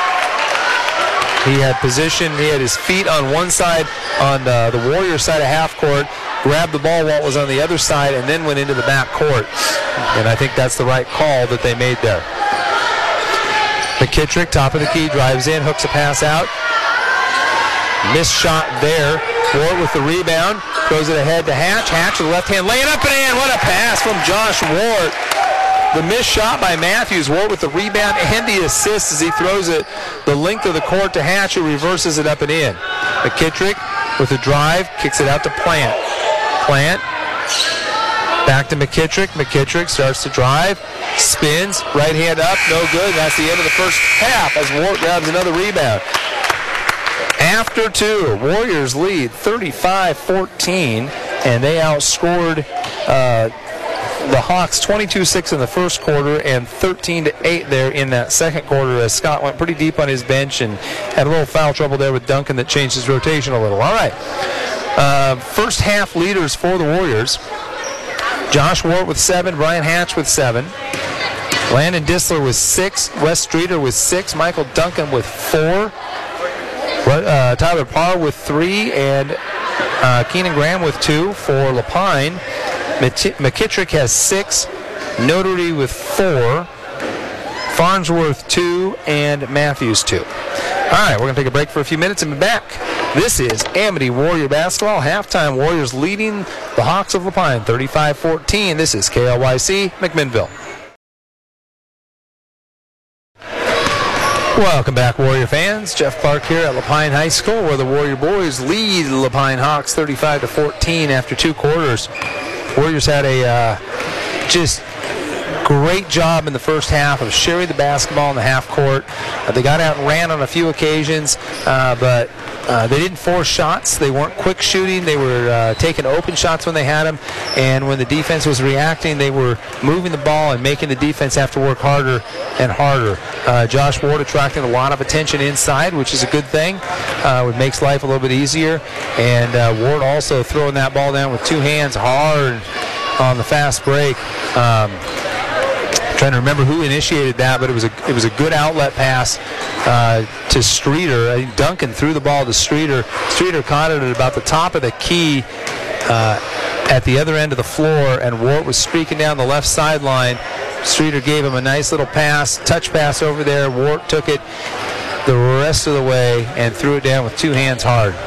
He had position, he had his feet on one side on uh, the Warriors side of half court, grabbed the ball while it was on the other side, and then went into the back court. And I think that's the right call that they made there. McKittrick, top of the key, drives in, hooks a pass out. Missed shot there. Ward with the rebound, throws it ahead to Hatch. Hatch with the left hand, laying up and in. What a pass from Josh Ward. The missed shot by Matthews. Ward with the rebound and the assist as he throws it the length of the court to Hatch, who reverses it up and in. McKittrick with the drive, kicks it out to Plant. Plant, back to McKittrick. McKittrick starts to drive, spins, right hand up, no good. That's the end of the first half as Ward grabs another rebound. After two, Warriors lead thirty-five fourteen, and they outscored uh, the Hawks twenty-two six in the first quarter and thirteen to eight there in that second quarter as Scott went pretty deep on his bench and had a little foul trouble there with Duncan that changed his rotation a little. All right, uh, first half leaders for the Warriors. Josh Ward with seven, Brian Hatch with seven. Landon Disler with six, Wes Streeter with six, Michael Duncan with four. Uh, Tyler Parr with three, and uh, Keenan Graham with two for Lapine. McKittrick has six, Notary with four, Farnsworth two, and Matthews two. All right, we're going to take a break for a few minutes and be back. This is Amity Warrior Basketball. Halftime, Warriors leading the Hawks of Lapine thirty-five fourteen. This is K L Y C McMinnville. Welcome back, Warrior fans. Jeff Clark here at Lapine High School, where the Warrior boys lead the Lapine Hawks thirty-five to fourteen after two quarters. Warriors had a uh, just great job in the first half of sharing the basketball in the half court. Uh, they got out and ran on a few occasions, uh, but uh, they didn't force shots. They weren't quick shooting. They were uh, taking open shots when they had them, and when the defense was reacting, they were moving the ball and making the defense have to work harder and harder. Uh, Josh Ward attracting a lot of attention inside, which is a good thing. Uh, it makes life a little bit easier, and uh, Ward also throwing that ball down with two hands hard on the fast break. Um, Trying to remember who initiated that, but it was a it was a good outlet pass uh, to Streeter. I think Duncan threw the ball to Streeter. Streeter caught it at about the top of the key uh, at the other end of the floor, and Wart was streaking down the left sideline. Streeter gave him a nice little pass, touch pass over there. Wart took it the rest of the way and threw it down with two hands hard.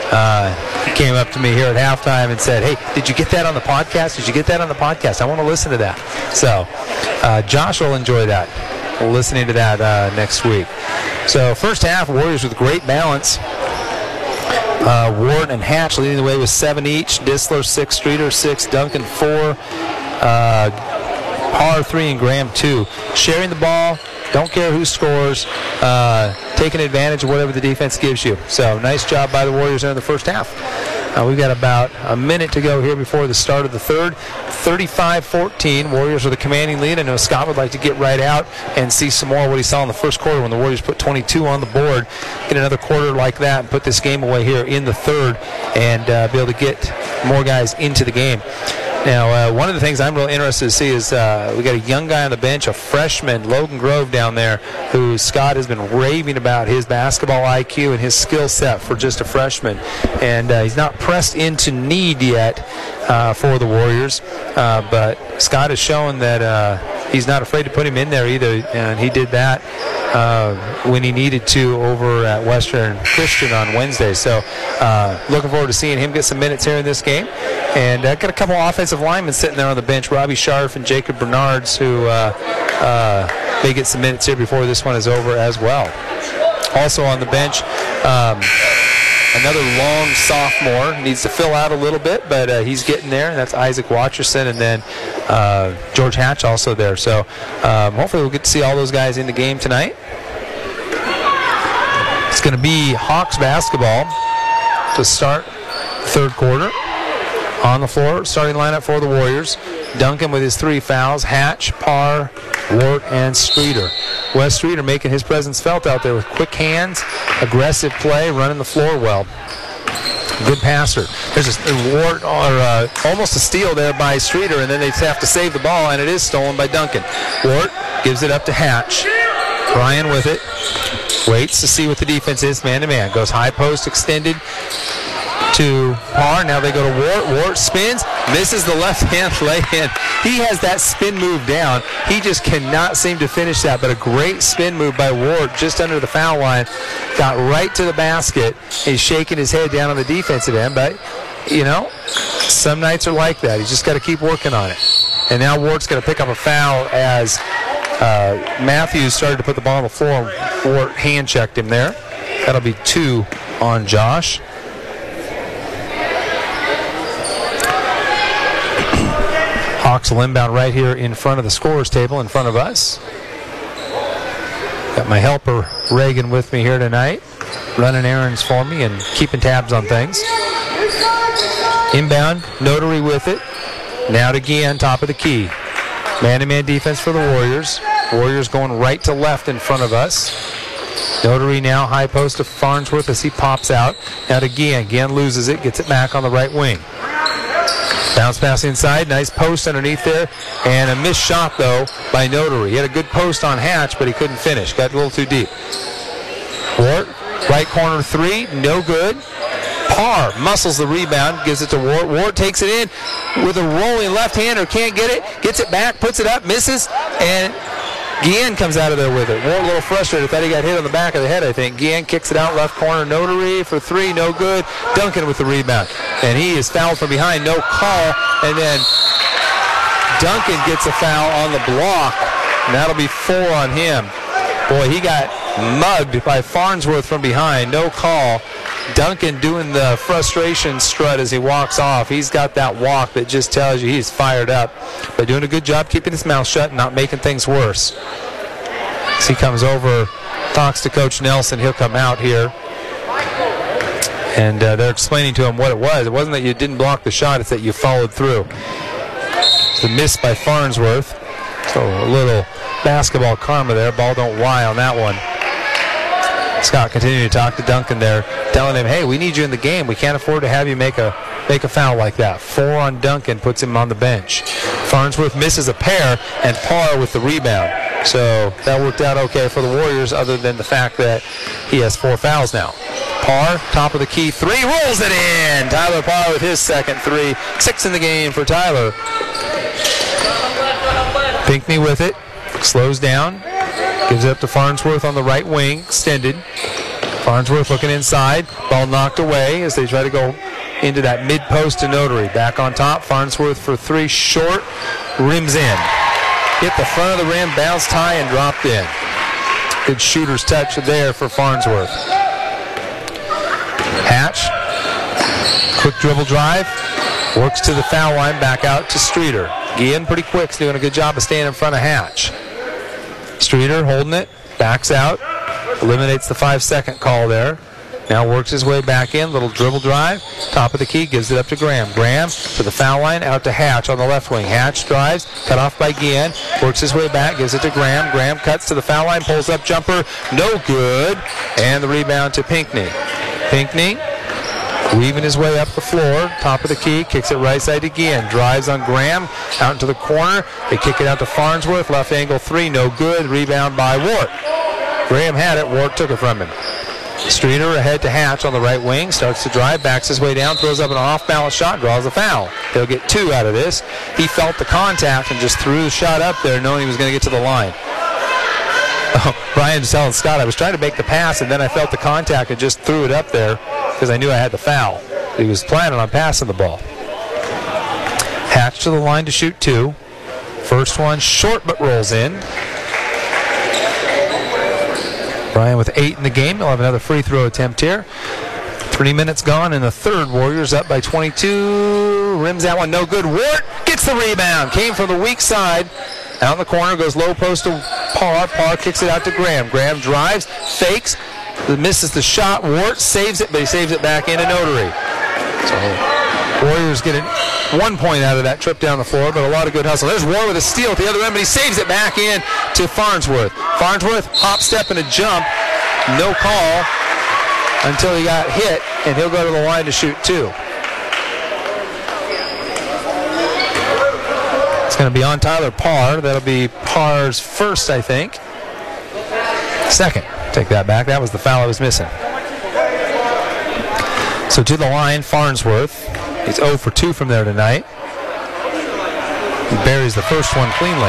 Uh, he came up to me here at halftime and said, hey, did you get that on the podcast? Did you get that on the podcast? I want to listen to that. So uh, Josh will enjoy that. We're listening to that uh, next week. So first half, Warriors with great balance. Uh, Ward and Hatch leading the way with seven each. Disler six, Streeter six, Duncan four, uh, Parr three, and Graham two. Sharing the ball, don't care who scores, uh, taking advantage of whatever the defense gives you. So nice job by the Warriors in the first half. Uh, we've got about a minute to go here before the start of the third. thirty-five fourteen. Warriors with a commanding lead. I know Scott would like to get right out and see some more of what he saw in the first quarter when the Warriors put twenty-two on the board. Get another quarter like that and put this game away here in the third and uh, be able to get more guys into the game. Now, uh, one of the things I'm real interested to see is uh, we got a young guy on the bench, a freshman, Logan Grove down there, who Scott has been raving about his basketball I Q and his skill set for just a freshman. And uh, he's not pressed into need yet uh, for the Warriors, uh, but Scott has shown that uh, he's not afraid to put him in there either, and he did that uh, when he needed to over at Western Christian on Wednesday. So uh, looking forward to seeing him get some minutes here in this game. And uh, got a couple offensive linemen sitting there on the bench, Robbie Scharf and Jacob Bernards, who uh, uh, may get some minutes here before this one is over as well. Also on the bench, um, another long sophomore, needs to fill out a little bit, but uh, he's getting there, and that's Isaac Watcherson, and then uh, George Hatch also there. So um, hopefully we'll get to see all those guys in the game tonight. It's going to be Hawks basketball to start the third quarter. On the floor, starting lineup for the Warriors. Duncan with his three fouls. Hatch, Parr, Wart, and Streeter. Wes Streeter making his presence felt out there with quick hands, aggressive play, running the floor well. Good passer. There's a Wart, or uh, almost a steal there by Streeter, and then they have to save the ball, and it is stolen by Duncan. Wart gives it up to Hatch. Ryan with it. Waits to see what the defense is, man-to-man. Goes high post, extended to Parr. Now they go to Wart. Wart spins, misses the left-hand lay-in. He has that spin move down. He just cannot seem to finish that, but a great spin move by Wart just under the foul line. Got right to the basket. He's shaking his head down on the defensive end, but, you know, some nights are like that. He's just got to keep working on it. And now Wart's going to pick up a foul as uh, Matthews started to put the ball on the floor. Wart hand-checked him there. That'll be two on Josh. Hawks will inbound right here in front of the scorer's table in front of us. Got my helper Reagan with me here tonight, running errands for me and keeping tabs on things. Inbound, Notary with it. Now to Guillen, top of the key. Man-to-man defense for the Warriors. Warriors going right to left in front of us. Notary now high post to Farnsworth as he pops out. Now to Guillen. Guillen loses it, gets it back on the right wing. Bounce pass inside, nice post underneath there, and a missed shot, though, by Notary. He had a good post on Hatch, but he couldn't finish. Got a little too deep. Wart, right corner three, no good. Parr muscles the rebound, gives it to Wart. Wart takes it in with a rolling left-hander, can't get it, gets it back, puts it up, misses, and Guillen comes out of there with it. Wart a little frustrated, thought he got hit on the back of the head, I think. Guillen kicks it out, left corner, Notary for three, no good. Duncan with the rebound. And he is fouled from behind, no call. And then Duncan gets a foul on the block, and that'll be four on him. Boy, he got mugged by Farnsworth from behind, no call. Duncan doing the frustration strut as he walks off. He's got that walk that just tells you he's fired up, but doing a good job keeping his mouth shut and not making things worse. As he comes over, talks to Coach Nelson, he'll come out here. And uh, they're explaining to him what it was. It wasn't that you didn't block the shot, it's that you followed through. It's a miss by Farnsworth. So a little basketball karma there. Ball don't lie on that one. Scott continuing to talk to Duncan there, telling him, hey, we need you in the game. We can't afford to have you make a make a foul like that. Four on Duncan puts him on the bench. Farnsworth misses a pair, and Parr with the rebound. So that worked out okay for the Warriors, other than the fact that he has four fouls now. Parr, top of the key, three, rolls it in. Tyler Parr with his second three. Six in the game for Tyler. Pinckney with it, slows down. Gives it up to Farnsworth on the right wing, extended. Farnsworth looking inside. Ball knocked away as they try to go into that mid-post to Notary. Back on top, Farnsworth for three, short, rims in. Hit the front of the rim, bounced high, and dropped in. Good shooter's touch there for Farnsworth. Hatch, quick dribble drive, works to the foul line, back out to Streeter. Guillen pretty quick, doing a good job of staying in front of Hatch. Streeter holding it, backs out, eliminates the five-second call there. Now works his way back in, little dribble drive, top of the key, gives it up to Graham. Graham to the foul line, out to Hatch on the left wing. Hatch drives, cut off by Guillen, works his way back, gives it to Graham. Graham cuts to the foul line, pulls up jumper, no good, and the rebound to Pinckney. Pinckney weaving his way up the floor, top of the key, kicks it right side to Guillen, drives on Graham, out into the corner, they kick it out to Farnsworth, left angle three, no good, rebound by Wart. Graham had it, Wart took it from him. Streeter ahead to Hatch on the right wing, starts to drive, backs his way down, throws up an off-balance shot, draws a foul. He'll get two out of this. He felt the contact and just threw the shot up there knowing he was going to get to the line. Oh, Brian was telling Scott, I was trying to make the pass and then I felt the contact and just threw it up there because I knew I had the foul. He was planning on passing the ball. Hatch to the line to shoot two. First one short but rolls in. Brian with eight in the game. He'll have another free throw attempt here. Three minutes gone in the third. Warriors up by twenty-two. Rims that one, no good. Wart gets the rebound. Came from the weak side. Out in the corner, goes low post to Parr. Parr kicks it out to Graham. Graham drives, fakes, misses the shot. Wart saves it, but he saves it back into Notary. So Warriors get one point out of that trip down the floor, but a lot of good hustle. There's Wart with a steal at the other end, but he saves it back in to Farnsworth. Farnsworth, hop, step, and a jump. No call until he got hit, and he'll go to the line to shoot two. It's going to be on Tyler Parr. That'll be Parr's first, I think. Second. Take that back. That was the foul I was missing. So to the line, Farnsworth. He's zero for two from there tonight. He buries the first one cleanly.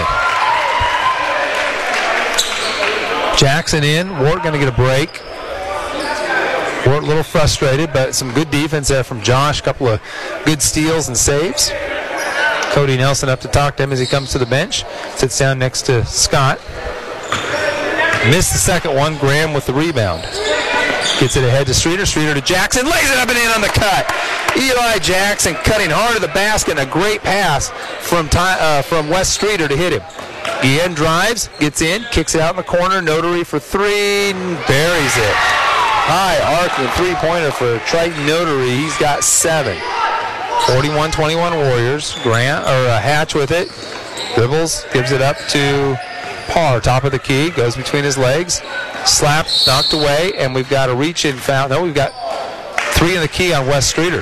Jackson in. Wart going to get a break. Wart a little frustrated, but some good defense there from Josh. A couple of good steals and saves. Cody Nelson up to talk to him as he comes to the bench. Sits down next to Scott. Missed the second one. Graham with the rebound. Gets it ahead to Streeter. Streeter to Jackson. Lays it up and in on the cut. Eli Jackson cutting hard to the basket. And a great pass from Ty, uh, from Wes Streeter to hit him. Guillen drives, gets in, kicks it out in the corner. Notary for three, buries it. High arc and three-pointer for Triton Notary. He's got seven. forty-one twenty-one Warriors. Grant or uh, Hatch with it. Dribbles, gives it up to Parr, top of the key, goes between his legs. Slap, knocked away, and we've got a reach-in foul. No, we've got three in the key on Wes Streeter.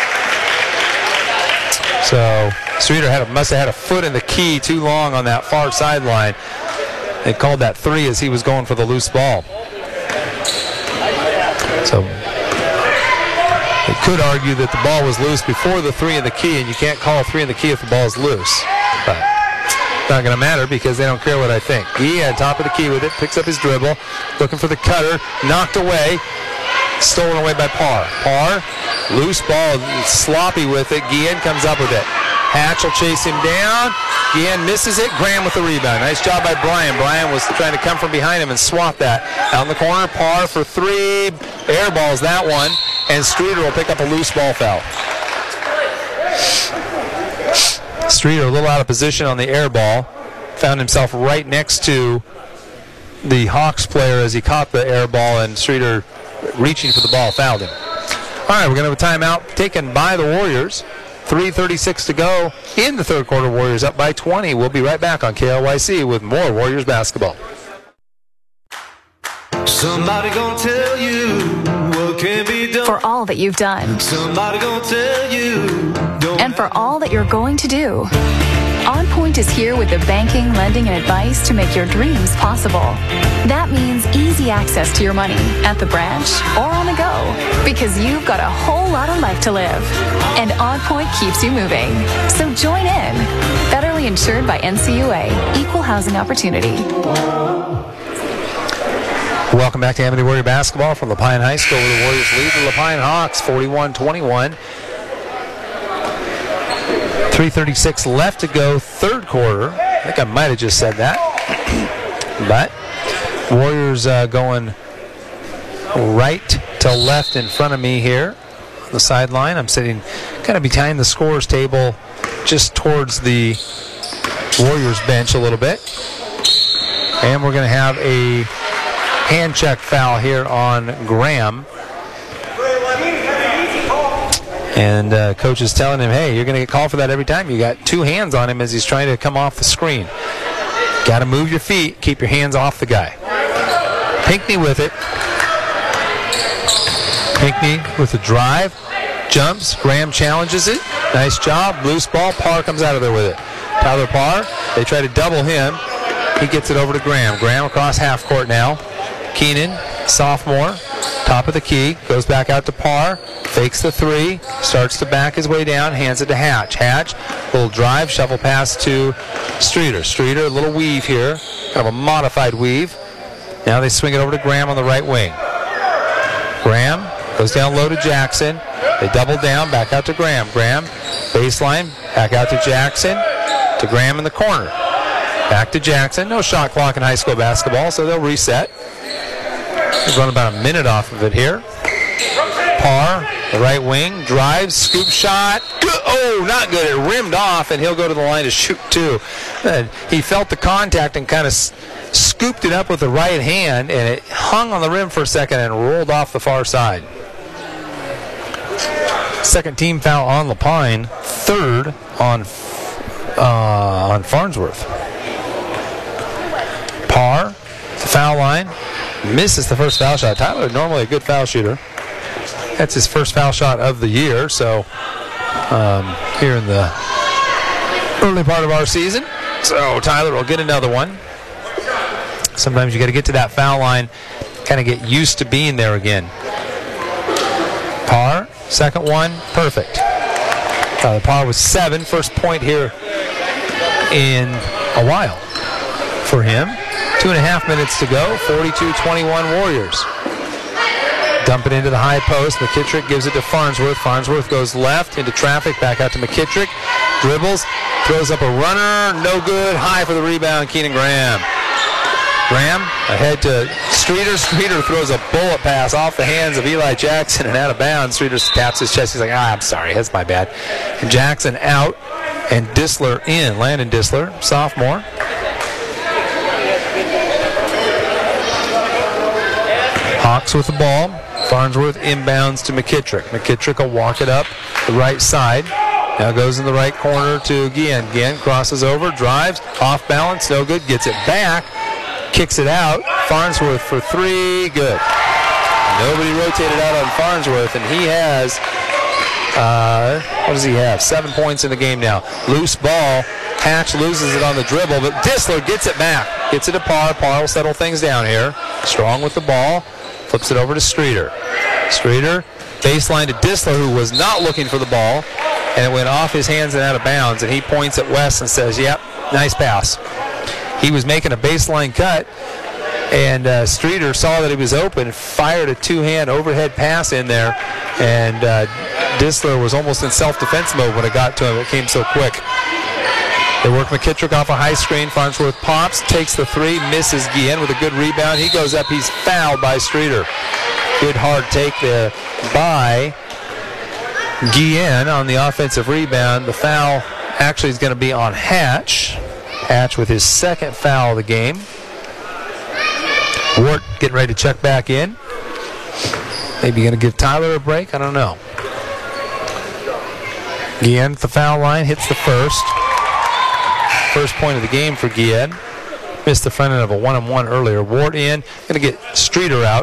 So Streeter had a, must have had a foot in the key too long on that far sideline. They called that three as he was going for the loose ball. So they could argue that the ball was loose before the three in the key, and you can't call a three in the key if the ball is loose. But it's not going to matter because they don't care what I think. He had top of the key with it, picks up his dribble, looking for the cutter, knocked away, stolen away by Parr. Parr, loose ball, sloppy with it. Guillen comes up with it. Hatch will chase him down. Guillen misses it. Graham with the rebound. Nice job by Brian. Brian was trying to come from behind him and swat that. Out in the corner, Parr for three. Air balls that one. And Streeter will pick up a loose ball foul. Streeter a little out of position on the air ball. Found himself right next to the Hawks player as he caught the air ball, and Streeter reaching for the ball fouled him. All right, we're going to have a timeout taken by the Warriors. three thirty-six to go in the third quarter. Warriors up by twenty. We'll be right back on K L Y C with more Warriors basketball. Somebody gonna tell you what can be done. For all that you've done. Somebody gonna tell you. Don't And for all that you're going to do. On Point is here with the banking, lending, and advice to make your dreams possible. That means easy access to your money at the branch or on the go, because you've got a whole lot of life to live. And On Point keeps you moving. So join in. Federally insured by N C U A, Equal Housing Opportunity. Welcome back to Amity Warrior Basketball from LaPine High School, where the Warriors lead the LaPine Hawks forty-one twenty-one. three thirty-six left to go, third quarter. I think I might have just said that. But Warriors uh, going right to left in front of me here on the sideline. I'm sitting kind of behind the scorers table, just towards the Warriors bench a little bit. And we're going to have a hand check foul here on Graham. And uh, coach is telling him, hey, you're going to get called for that every time. You got two hands on him as he's trying to come off the screen. Got to move your feet, keep your hands off the guy. Pinckney with it. Pinckney with the drive. Jumps. Graham challenges it. Nice job. Loose ball. Parr comes out of there with it. Tyler Parr, they try to double him. He gets it over to Graham. Graham across half court now. Keenan, sophomore, top of the key, goes back out to Parr, fakes the three, starts to back his way down, hands it to Hatch. Hatch, little drive, shovel pass to Streeter. Streeter, a little weave here, kind of a modified weave. Now they swing it over to Graham on the right wing. Graham goes down low to Jackson. They double down, back out to Graham. Graham, baseline, back out to Jackson, to Graham in the corner. Back to Jackson. No shot clock in high school basketball, so they'll reset. We've run about a minute off of it here. Parr, the right wing, drives, scoop shot. Good. Oh, not good. It rimmed off, and he'll go to the line to shoot two. And he felt the contact and kind of s- scooped it up with the right hand, and it hung on the rim for a second and rolled off the far side. Second team foul on LaPine, third on uh, on Farnsworth. Parr, the foul line, misses the first foul shot. Tyler, normally a good foul shooter. That's his first foul shot of the year, so um, here in the early part of our season. So Tyler will get another one. Sometimes you got to get to that foul line, kind of get used to being there again. Parr, second one, perfect. Tyler Parr with seven, first point here in a while for him. Two and a half minutes to go, forty-two twenty-one Warriors. Dump it into the high post. McKittrick gives it to Farnsworth. Farnsworth goes left into traffic, back out to McKittrick. Dribbles, throws up a runner, no good. High for the rebound, Keenan Graham. Graham ahead to Streeter. Streeter throws a bullet pass off the hands of Eli Jackson and out of bounds. Streeter taps his chest. He's like, ah, I'm sorry, that's my bad. And Jackson out and Disler in. Landon Disler, sophomore. Hawks with the ball. Farnsworth inbounds to McKittrick. McKittrick will walk it up the right side. Now goes in the right corner to Guillen. Guillen crosses over, drives, off balance, no good, gets it back, kicks it out. Farnsworth for three, good. Nobody rotated out on Farnsworth, and he has, uh, what does he have? Seven points in the game now. Loose ball. Hatch loses it on the dribble, but Disler gets it back. Gets it to Parr. Parr will settle things down here. Strong with the ball. Flips it over to Streeter. Streeter, baseline to Disler, who was not looking for the ball, and it went off his hands and out of bounds, and he points at West and says, yep, nice pass. He was making a baseline cut, and uh, Streeter saw that he was open, fired a two-hand overhead pass in there, and uh, Disler was almost in self-defense mode when it got to him. It came so quick. They work McKittrick off a high screen. Farnsworth pops, takes the three, misses Guillen with a good rebound. He goes up. He's fouled by Streeter. Good hard take there by Guillen on the offensive rebound. The foul actually is going to be on Hatch. Hatch with his second foul of the game. Wart getting ready to check back in. Maybe going to give Tyler a break. I don't know. Guillen at the foul line, hits the first. First point of the game for Guillen. Missed the front end of a one-on-one earlier. Ward in. Going to get Streeter out.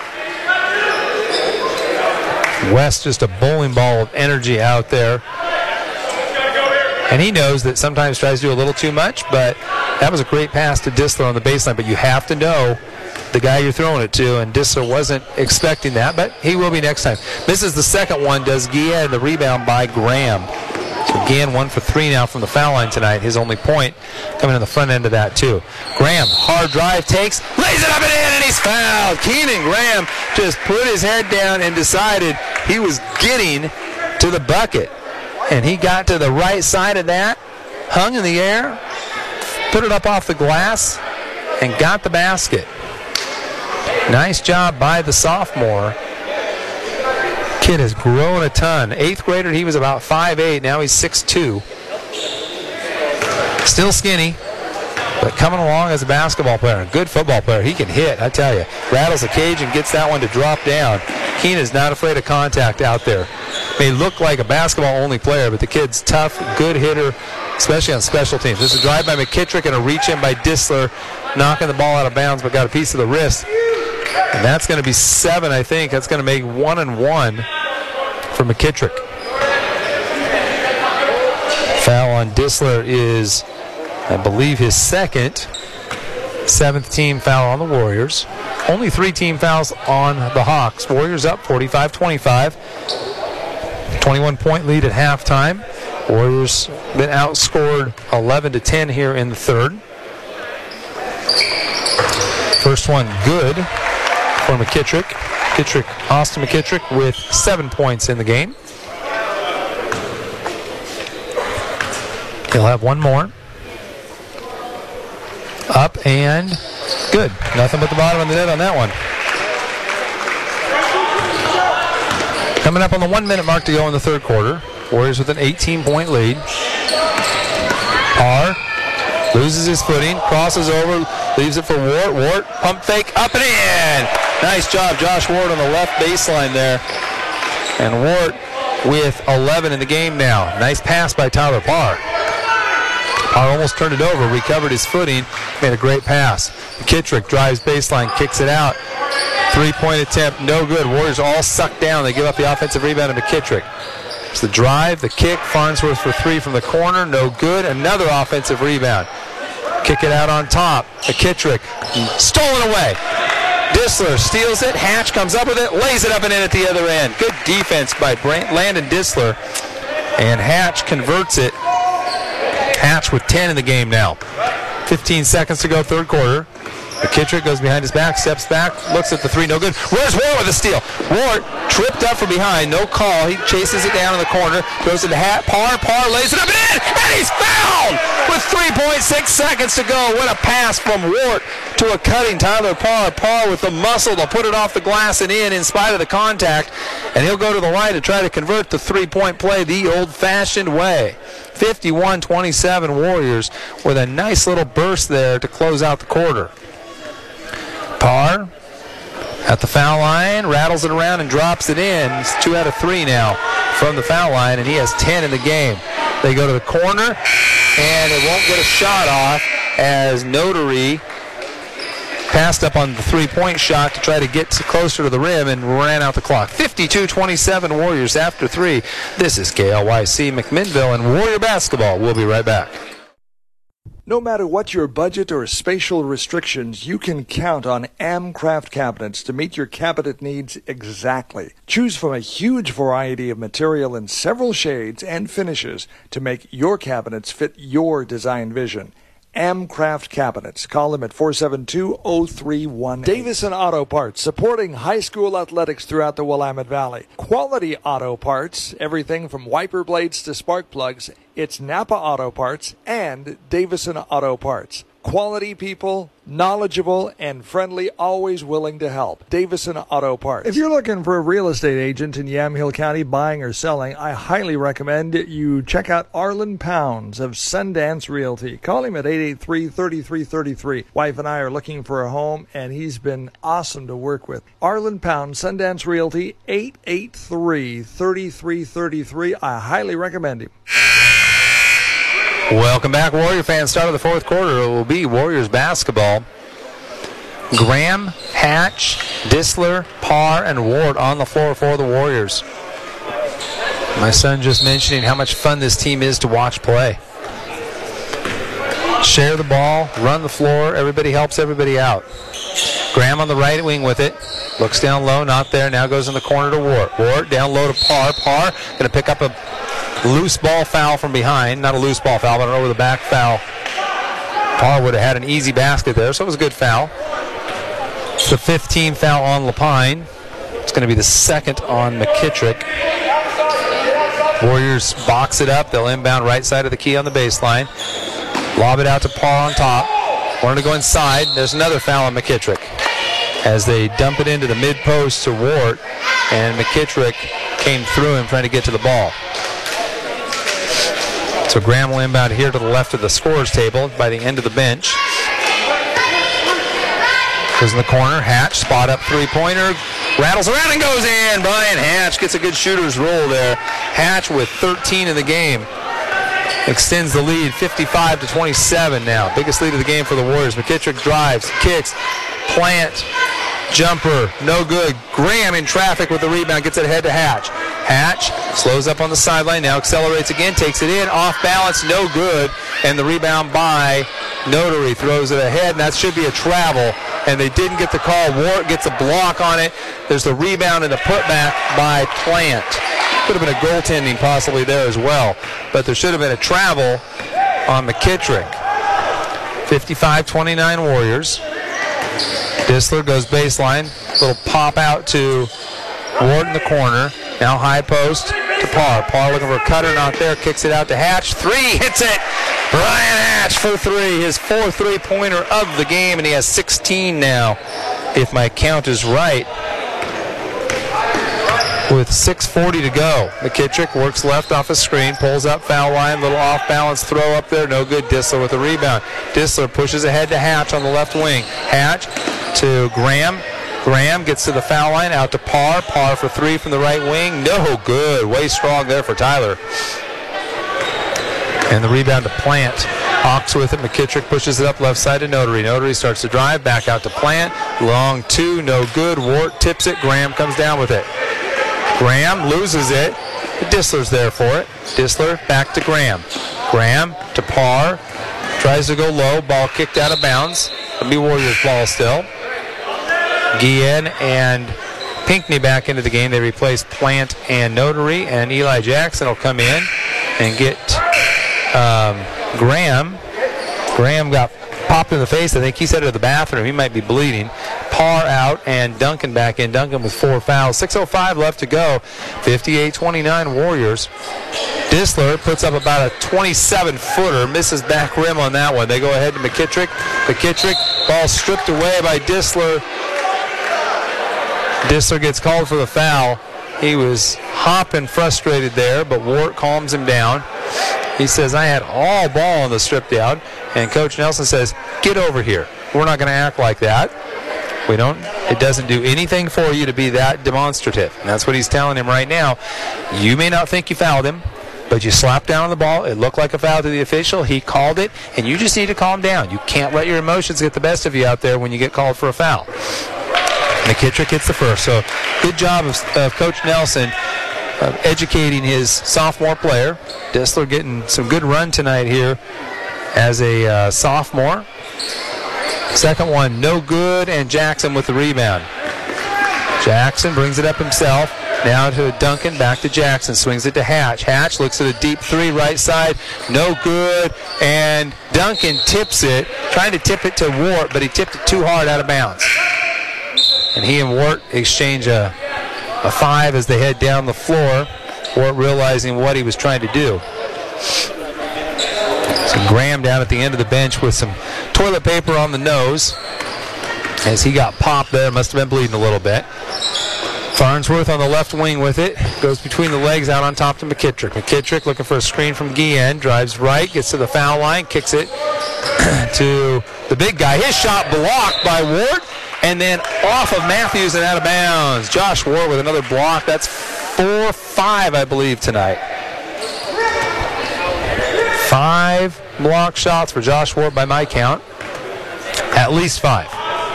West just a bowling ball of energy out there. And he knows that sometimes tries to do a little too much, but that was a great pass to Disler on the baseline. But you have to know the guy you're throwing it to, and Disler wasn't expecting that, but he will be next time. Misses the second one, does Guillen, the rebound by Graham. So Guillen one for three now from the foul line tonight. His only point coming in the front end of that too. Graham, hard drive, takes, lays it up and in, and he's fouled. Keenan Graham just put his head down and decided he was getting to the bucket. And he got to the right side of that, hung in the air, put it up off the glass, and got the basket. Nice job by the sophomore. Kid has grown a ton. Eighth grader, he was about five eight. Now he's six two. Still skinny, but coming along as a basketball player. A good football player. He can hit, I tell you. Rattles the cage and gets that one to drop down. Keenan is not afraid of contact out there. May look like a basketball-only player, but the kid's tough, good hitter, especially on special teams. This is a drive by McKittrick and a reach-in by Disler, knocking the ball out of bounds, but got a piece of the wrist. And that's going to be seven, I think. That's going to make one and one for McKittrick. Foul on Disler is, I believe, his second. Seventh team foul on the Warriors. Only three team fouls on the Hawks. Warriors up forty-five twenty-five. twenty-one point lead at halftime. Warriors been outscored eleven to ten here in the third. First one good for McKittrick. McKittrick, Austin McKittrick with seven points in the game. He'll have one more. Up and good. Nothing but the bottom of the net on that one. Coming up on the one minute mark to go in the third quarter. Warriors with an eighteen point lead. Parr loses his footing, crosses over, leaves it for Wart. Wart, pump fake, up and in. Nice job, Josh Ward on the left baseline there. And Wart with eleven in the game now. Nice pass by Tyler Parr. Parr almost turned it over, recovered his footing, made a great pass. McKittrick drives baseline, kicks it out. Three-point attempt, no good. Warriors all sucked down. They give up the offensive rebound to McKittrick. It's the drive, the kick. Farnsworth for three from the corner, no good. Another offensive rebound. Kick it out on top. McKittrick, stolen away. Disler steals it. Hatch comes up with it, lays it up and in at the other end. Good defense by Brand- Landon Disler. And Hatch converts it. Hatch with ten in the game now. fifteen seconds to go, third quarter. McKittrick goes behind his back, steps back, looks at the three, no good. Where's Ward with a steal? Ward tripped up from behind, no call. He chases it down in the corner, throws it to Hat. Parr, Parr lays it up and in, and he's fouled with three point six seconds to go. What a pass from Ward to a cutting Tyler Parr. Parr with the muscle to put it off the glass and in in spite of the contact, and he'll go to the line to try to convert the three-point play the old-fashioned way. fifty-one twenty-seven Warriors with a nice little burst there to close out the quarter. Parr at the foul line, rattles it around and drops it in. It's two out of three now from the foul line, and he has ten in the game. They go to the corner, and it won't get a shot off as Notary passed up on the three-point shot to try to get closer to the rim and ran out the clock. fifty-two twenty-seven Warriors after three. This is K L Y C McMinnville and Warrior Basketball. We'll be right back. No matter what your budget or spatial restrictions, you can count on Amcraft Cabinets to meet your cabinet needs exactly. Choose from a huge variety of material in several shades and finishes to make your cabinets fit your design vision. Amcraft Cabinets. Call them at four seven two, zero three one eight. Davison Auto Parts, supporting high school athletics throughout the Willamette Valley. Quality auto parts, everything from wiper blades to spark plugs. It's Napa Auto Parts and Davison Auto Parts. Quality people, knowledgeable and friendly, always willing to help. Davison Auto Parts. If you're looking for a real estate agent in Yamhill County buying or selling, I highly recommend you check out Arlen Pounds of Sundance Realty. Call him at eight eight three, three three three three. Wife and I are looking for a home, and he's been awesome to work with. Arlen Pounds, Sundance Realty, eight eight three, three three three three. I highly recommend him. Welcome back, Warrior fans. Start of the fourth quarter. It will be Warriors basketball. Graham, Hatch, Disler, Parr, and Ward on the floor for the Warriors. My son just mentioning how much fun this team is to watch play. Share the ball, run the floor. Everybody helps everybody out. Graham on the right wing with it. Looks down low, not there. Now goes in the corner to Ward. Ward down low to Parr. Parr going to pick up a loose ball foul from behind. Not a loose ball foul, but an over the back foul. Parr would have had an easy basket there, so it was a good foul. It's the fifteenth foul on Lapine. It's going to be the second on McKittrick. Warriors box it up. They'll inbound right side of the key on the baseline. Lob it out to Parr on top. Wanted to go inside. There's another foul on McKittrick as they dump it into the mid-post to Wart, and McKittrick came through him trying to get to the ball. So Graham will inbound here to the left of the scorer's table by the end of the bench. Goes in the corner. Hatch, spot up three-pointer. Rattles around and goes in. Brian Hatch gets a good shooter's roll there. Hatch with thirteen in the game. Extends the lead fifty-five to twenty-seven now. Biggest lead of the game for the Warriors. McKittrick drives, kicks, plant, jumper, no good. Graham in traffic with the rebound, gets it ahead to Hatch. Hatch slows up on the sideline, now accelerates again, takes it in, off balance, no good. And the rebound by Notary throws it ahead, and that should be a travel. And they didn't get the call. Wart gets a block on it. There's the rebound and the putback by Plant. Could have been a goaltending possibly there as well. But there should have been a travel on McKittrick. fifty-five twenty-nine Warriors. Dissler goes baseline. Little pop out to Ward in the corner. Now high post to Parr. Parr looking for a cutter, not there. Kicks it out to Hatch. Three, hits it. Brian Hatch for three. His fourth three-pointer of the game, and he has sixteen now, if my count is right. With six forty to go. McKittrick works left off a screen, pulls up foul line, little off-balance throw up there, no good. Dissler with the rebound. Dissler pushes ahead to Hatch on the left wing. Hatch to Graham. Graham gets to the foul line, out to Parr. Parr for three from the right wing. No good. Way strong there for Tyler. And the rebound to Plant. Hawks with it. McKittrick pushes it up left side to Notary. Notary starts to drive. Back out to Plant. Long two. No good. Wart tips it. Graham comes down with it. Graham loses it. Dissler's there for it. Dissler back to Graham. Graham to Parr. Tries to go low. Ball kicked out of bounds. It'll be Warriors ball still. Guillen and Pinckney back into the game. They replace Plant and Notary. And Eli Jackson will come in and get um, Graham. Graham got popped in the face. I think he's headed to the bathroom. He might be bleeding. Parr out and Duncan back in. Duncan with four fouls. six oh five left to go. fifty-eight twenty-nine Warriors. Dissler puts up about a twenty-seven footer. Misses back rim on that one. They go ahead to McKittrick. McKittrick, ball stripped away by Dissler. Dissler gets called for the foul. He was hopping frustrated there, but Wart calms him down. He says, I had all ball on the strip down. And Coach Nelson says, get over here. We're not going to act like that. We don't, it doesn't do anything for you to be that demonstrative. And that's what he's telling him right now. You may not think you fouled him, but you slapped down on the ball. It looked like a foul to the official. He called it, and you just need to calm down. You can't let your emotions get the best of you out there when you get called for a foul. McKittrick hits the first. So good job of, of Coach Nelson of educating his sophomore player. Dissler getting some good run tonight here as a uh, sophomore. Second one, no good, and Jackson with the rebound. Jackson brings it up himself. Now to Duncan, back to Jackson, swings it to Hatch. Hatch looks at a deep three right side, no good, and Duncan tips it, trying to tip it to Wart, but he tipped it too hard out of bounds. And he and Wart exchange a, a five as they head down the floor, Wart realizing what he was trying to do. So Graham down at the end of the bench with some toilet paper on the nose as he got popped there, must have been bleeding a little bit. Farnsworth on the left wing with it. Goes between the legs out on top to McKittrick. McKittrick looking for a screen from Guillen. Drives right, gets to the foul line, kicks it to the big guy. His shot blocked by Ward, and then off of Matthews and out of bounds. Josh Ward with another block. That's four five, I believe, tonight. Five block shots for Josh Ward by my count. At least five.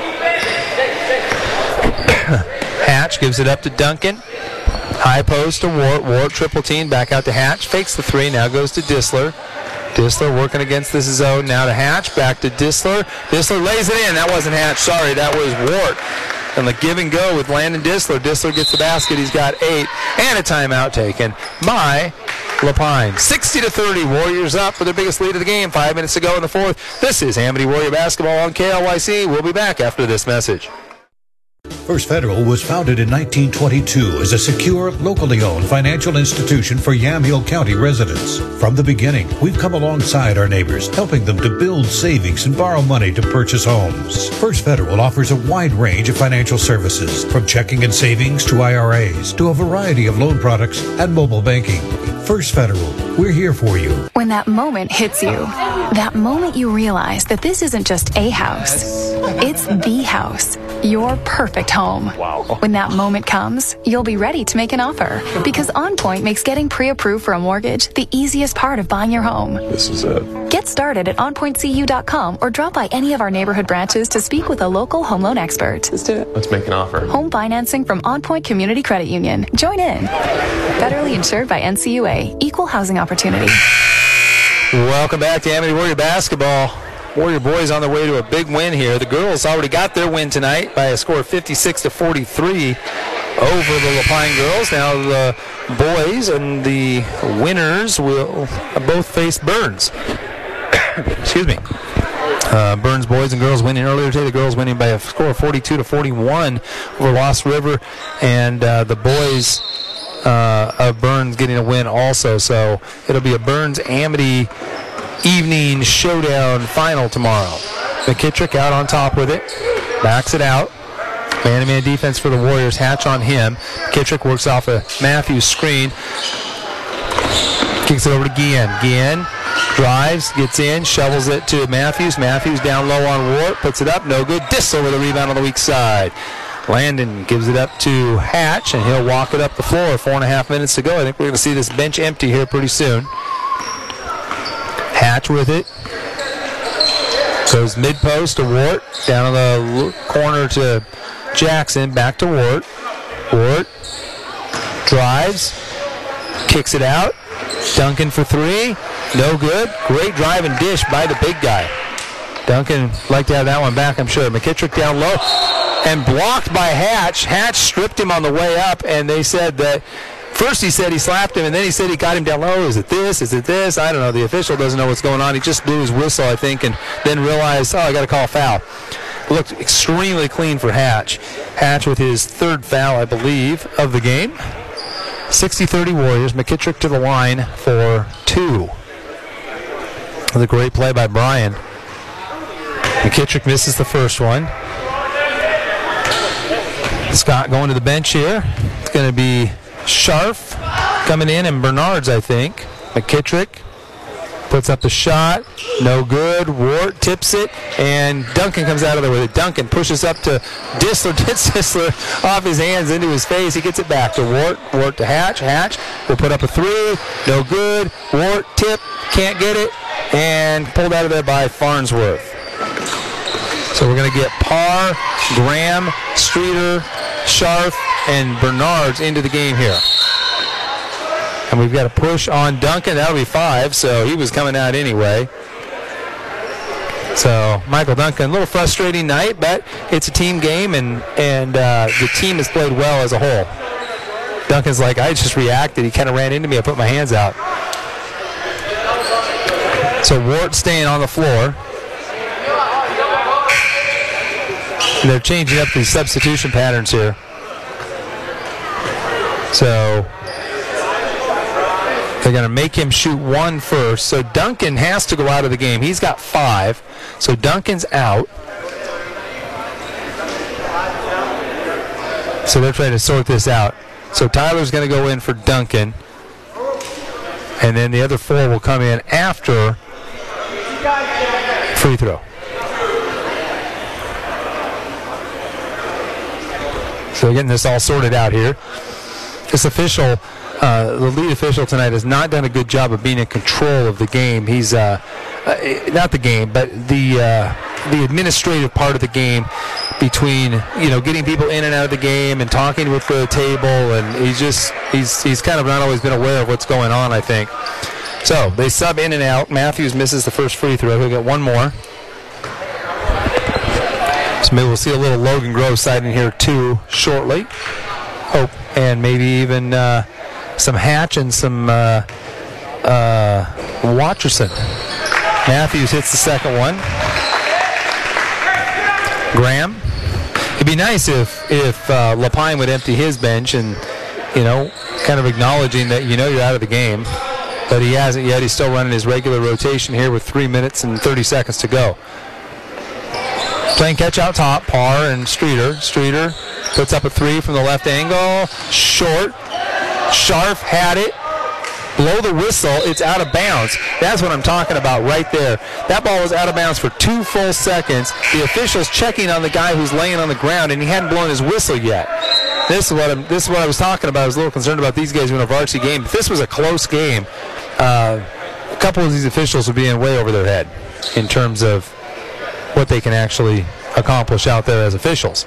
Hatch gives it up to Duncan. High post to Wart. Wart triple team, back out to Hatch. Fakes the three, now goes to Dissler. Dissler working against this zone. Now to Hatch, back to Dissler. Dissler lays it in. That wasn't Hatch, sorry, that was Wart. And the give and go with Landon Dissler. Dissler gets the basket. He's got eight. And a timeout taken by Lapine. sixty to thirty, Warriors up for their biggest lead of the game. Five minutes to go in the fourth. This is Amity Warrior Basketball on K L Y C. We'll be back after this message. First Federal was founded in nineteen twenty-two as a secure, locally owned financial institution for Yamhill County residents. From the beginning, we've come alongside our neighbors, helping them to build savings and borrow money to purchase homes. First Federal offers a wide range of financial services, from checking and savings to I R As to a variety of loan products and mobile banking. First Federal, we're here for you. When that moment hits you, that moment you realize that this isn't just a house, it's the house. Your perfect home. Wow. When that moment comes, you'll be ready to make an offer, because OnPoint makes getting pre-approved for a mortgage the easiest part of buying your home. This is it. Get started at on point c u dot com or drop by any of our neighborhood branches to speak with a local home loan expert. Let's do it. Let's make an offer. Home financing from OnPoint Community Credit Union. Join in. Federally insured by N C U A. Equal housing opportunity. Welcome back to Amity Warrior Basketball. Warrior boys on their way to a big win here. The girls already got their win tonight by a score of fifty-six to forty-three over the Lapine girls. Now the boys and the winners will both face Burns. Excuse me. Uh, Burns boys and girls winning earlier today. The girls winning by a score of forty-two to forty-one over Lost River, and uh, the boys uh, of Burns getting a win also. So it'll be a Burns Amity evening showdown final tomorrow. McKittrick out on top with it, backs it out. Man-to-man defense for the Warriors. Hatch on him. McKittrick works off a Matthews screen. Kicks it over to Guillen. Guillen drives, gets in, shovels it to Matthews. Matthews down low on Wart, puts it up, no good. Dissel with a rebound on the weak side. Landon gives it up to Hatch, and he'll walk it up the floor. Four and a half minutes to go. I think we're going to see this bench empty here pretty soon. Hatch with it. Goes mid-post to Wart. Down in the corner to Jackson. Back to Wart. Wart drives. Kicks it out. Duncan for three. No good. Great drive and dish by the big guy. Duncan like to have that one back, I'm sure. McKittrick down low. And blocked by Hatch. Hatch stripped him on the way up, and they said that first he said he slapped him, and then he said he got him down low. Is it this? Is it this? I don't know. The official doesn't know what's going on. He just blew his whistle, I think, and then realized, oh, I got to call a foul. Looked extremely clean for Hatch. Hatch with his third foul, I believe, of the game. sixty thirty Warriors. McKittrick to the line for two. With a great play by Brian. McKittrick misses the first one. Scott going to the bench here. It's going to be Scharf coming in, and Bernards, I think. McKittrick puts up the shot. No good. Wart tips it, and Duncan comes out of there with it. Duncan pushes up to Dissler. Gets Dissler off his hands into his face. He gets it back to Wart. Wart to Hatch. Hatch will put up a three. No good. Wart tip. Can't get it. And pulled out of there by Farnsworth. So we're going to get Parr, Graham, Streeter, Scharf, and Bernards into the game here. And we've got a push on Duncan. That'll be five, so he was coming out anyway. So Michael Duncan, a little frustrating night, but it's a team game, and, and uh, the team has played well as a whole. Duncan's like, I just reacted. He kind of ran into me. I put my hands out. So Wart staying on the floor. And they're changing up these substitution patterns here. So they're going to make him shoot one first. So Duncan has to go out of the game. He's got five. So Duncan's out. So they're trying to sort this out. So Tyler's going to go in for Duncan. And then the other four will come in after free throw. So we're getting this all sorted out here. This official, uh, the lead official tonight, has not done a good job of being in control of the game. He's, uh, uh, not the game, but the uh, the administrative part of the game between, you know, getting people in and out of the game and talking with the table, and he's just, he's, he's kind of not always been aware of what's going on, I think. So they sub in and out. Matthews misses the first free throw. He'll get one more. So maybe we'll see a little Logan Grove side in here too shortly. Hope, and maybe even uh, some Hatch and some uh, uh, Watcherson. Matthews hits the second one. Graham It'd be nice if if uh, LaPine would empty his bench and, you know, kind of acknowledging that you know you're out of the game. But he hasn't yet. He's still running his regular rotation here with three minutes and thirty seconds to go. Playing catch out top, Parr and Streeter. Streeter puts up a three from the left angle. Short. Scharf had it. Blow the whistle. It's out of bounds. That's what I'm talking about right there. That ball was out of bounds for two full seconds. The official's checking on the guy who's laying on the ground, and he hadn't blown his whistle yet. This is what I'm, this is what I was talking about. I was a little concerned about these guys in a varsity game. If this was a close game, uh, a couple of these officials would be in way over their head in terms of what they can actually accomplish out there as officials.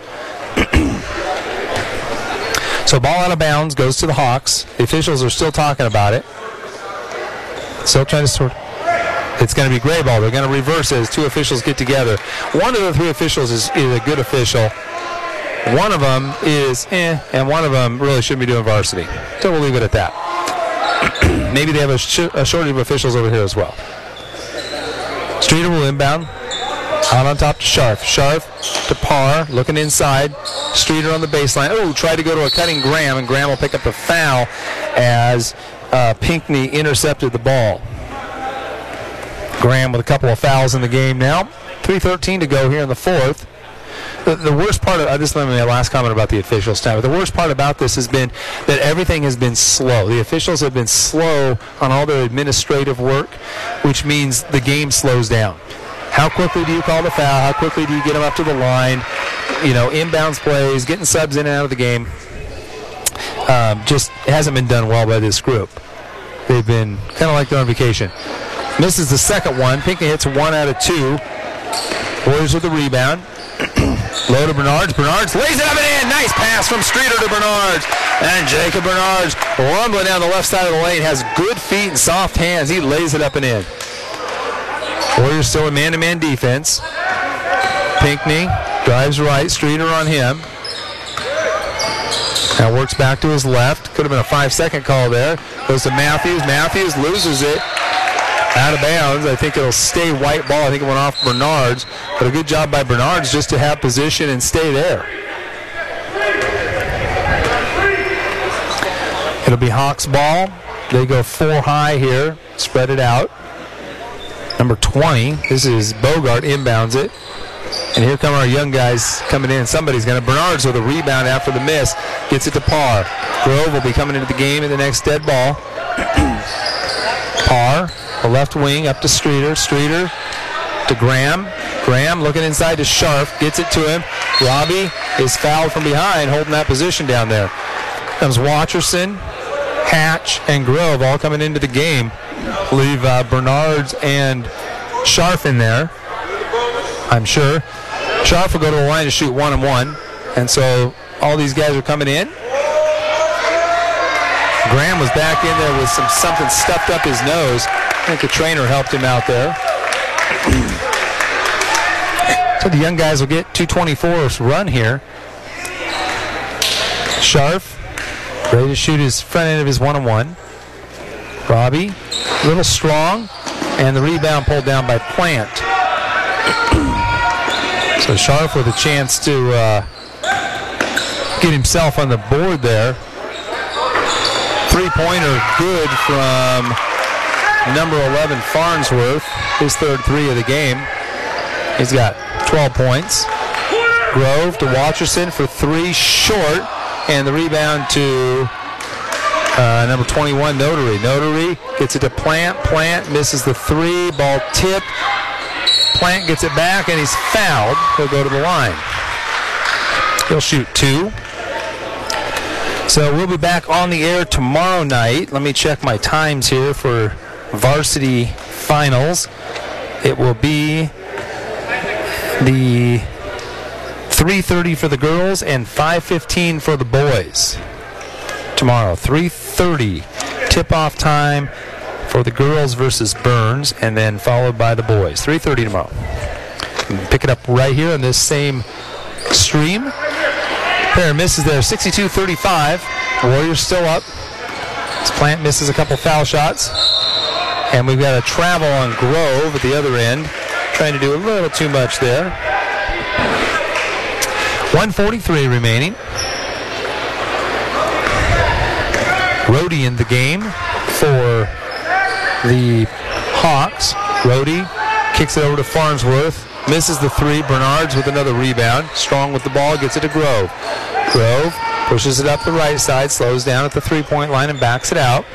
So ball out of bounds goes to the Hawks. The officials are still talking about it. Still trying to sort. It's going to be gray ball. They're going to reverse it as two officials get together. One of the three officials is, is a good official. One of them is eh, and one of them really shouldn't be doing varsity. So we'll leave it at that. Maybe they have a, sh- a shortage of officials over here as well. Streeter will inbound. Out on top to Scharf. Scharf to Parr, looking inside. Streeter on the baseline. Oh, tried to go to a cutting Graham, and Graham will pick up the foul as uh, Pinckney intercepted the ball. Graham with a couple of fouls in the game now. three thirteen to go here in the fourth. The, the worst part of uh, this is my last comment about the officials time. The worst part about this has been that everything has been slow. The officials have been slow on all their administrative work, which means the game slows down. How quickly do you call the foul? How quickly do you get them up to the line? You know, inbounds plays, getting subs in and out of the game. Um, just hasn't been done well by this group. They've been kind of like they're on vacation. Misses the second one. Pinckney hits one out of two. Warriors with the rebound. Low to Bernards. Bernards lays it up and in. Nice pass from Streeter to Bernards. And Jacob Bernards rumbling down the left side of the lane. Has good feet and soft hands. He lays it up and in. Warriors still in man-to-man defense. Pinckney drives right. Streeter on him. Now works back to his left. Could have been a five-second call there. Goes to Matthews. Matthews loses it. Out of bounds. I think it'll stay white ball. I think it went off Bernards. But a good job by Bernards just to have position and stay there. It'll be Hawks ball. They go four high here. Spread it out. Number twenty. This is Bogart inbounds it. And here come our young guys coming in. Somebody's going to. Bernards with a rebound after the miss. Gets it to Parr. Grove will be coming into the game in the next dead ball. Parr, the left wing, up to Streeter. Streeter to Graham. Graham looking inside to Scharf. Gets it to him. Robbie is fouled from behind, holding that position down there. Comes Watcherson, Hatch, and Grove all coming into the game. Leave uh, Bernards and Scharf in there, I'm sure. Scharf will go to the line to shoot one and one. And so all these guys are coming in. Graham was back in there with some something stuffed up his nose. I think the trainer helped him out there. So the young guys will get two twenty-four's run here. Scharf, ready to shoot his front end of his one and one. Robbie, a little strong, and the rebound pulled down by Plant. So Scharf with a chance to uh, get himself on the board there. Three-pointer good from number eleven, Farnsworth. His third three of the game. He's got twelve points. Grove to Watcherson for three, short, and the rebound to uh, number twenty-one, Notary. Notary gets it to Plant. Plant misses the three. Ball tipped. Plant gets it back, and he's fouled. He'll go to the line. He'll shoot two. So we'll be back on the air tomorrow night. Let me check my times here for varsity finals. It will be the three thirty for the girls and five fifteen for the boys tomorrow. three thirty tip-off time for the girls versus Burns, and then followed by the boys. three thirty tomorrow. Pick it up right here on this same stream. Pair of misses there, sixty-two thirty-five. Warriors still up. This Plant misses a couple foul shots. And we've got a travel on Grove at the other end. Trying to do a little too much there. one forty-three remaining. Rhodey in the game for the Hawks. Rhodey kicks it over to Farnsworth. Misses the three. Bernards with another rebound. Strong with the ball. Gets it to Grove. Grove pushes it up the right side. Slows down at the three-point line and backs it out.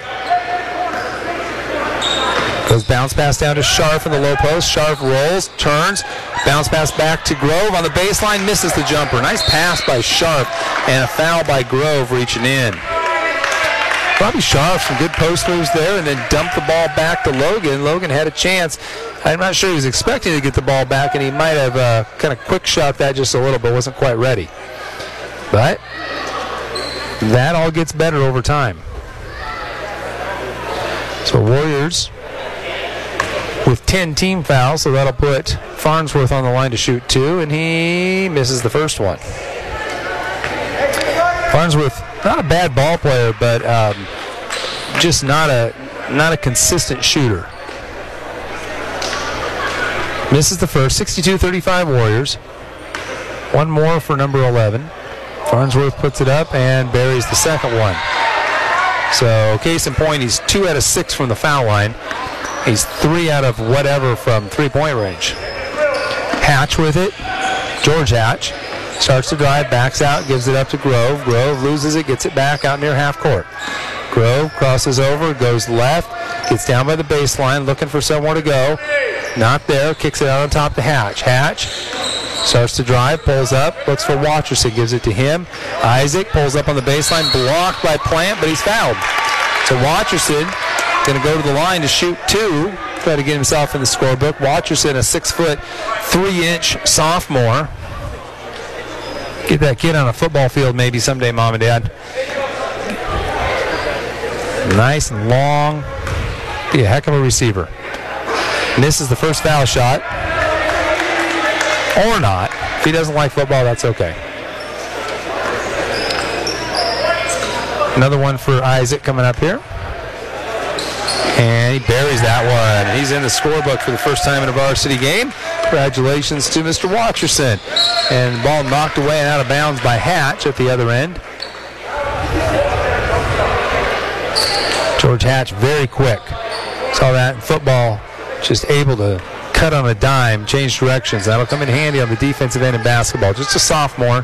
Goes bounce pass down to Scharf in the low post. Scharf rolls, turns, bounce pass back to Grove on the baseline. Misses the jumper. Nice pass by Scharf and a foul by Grove reaching in. Bobby Scharf, some good post moves there, and then dumped the ball back to Logan. Logan had a chance. I'm not sure he was expecting to get the ball back, and he might have uh, kind of quick shot that just a little, but wasn't quite ready. But that all gets better over time. So Warriors with ten team fouls, so that'll put Farnsworth on the line to shoot two, and he misses the first one. Farnsworth, not a bad ball player, but um, just not a not a consistent shooter. Misses the first. sixty-two thirty-five Warriors. One more for number eleven. Farnsworth puts it up and buries the second one. So case in point, he's two out of six from the foul line. He's three out of whatever from three-point range. Hatch with it. George Hatch. Starts to drive, backs out, gives it up to Grove. Grove loses it, gets it back out near half court. Grove crosses over, goes left, gets down by the baseline, looking for somewhere to go. Not there, kicks it out on top to Hatch. Hatch starts to drive, pulls up, looks for Watcherson, gives it to him. Isaac pulls up on the baseline, blocked by Plant, but he's fouled. So Watcherson going to go to the line to shoot two, try to get himself in the scorebook. Watcherson, a six-foot, three-inch sophomore. Get that kid on a football field maybe someday, Mom and Dad. Nice and long. Be a heck of a receiver. Misses the first foul shot. Or not. If he doesn't like football, that's okay. Another one for Isaac coming up here. And he buries that one. He's in the scorebook for the first time in a varsity game. Congratulations to Mister Watcherson. And the ball knocked away and out of bounds by Hatch at the other end. George Hatch, very quick. Saw that in football, just able to cut on a dime, change directions. That'll come in handy on the defensive end in basketball. Just a sophomore.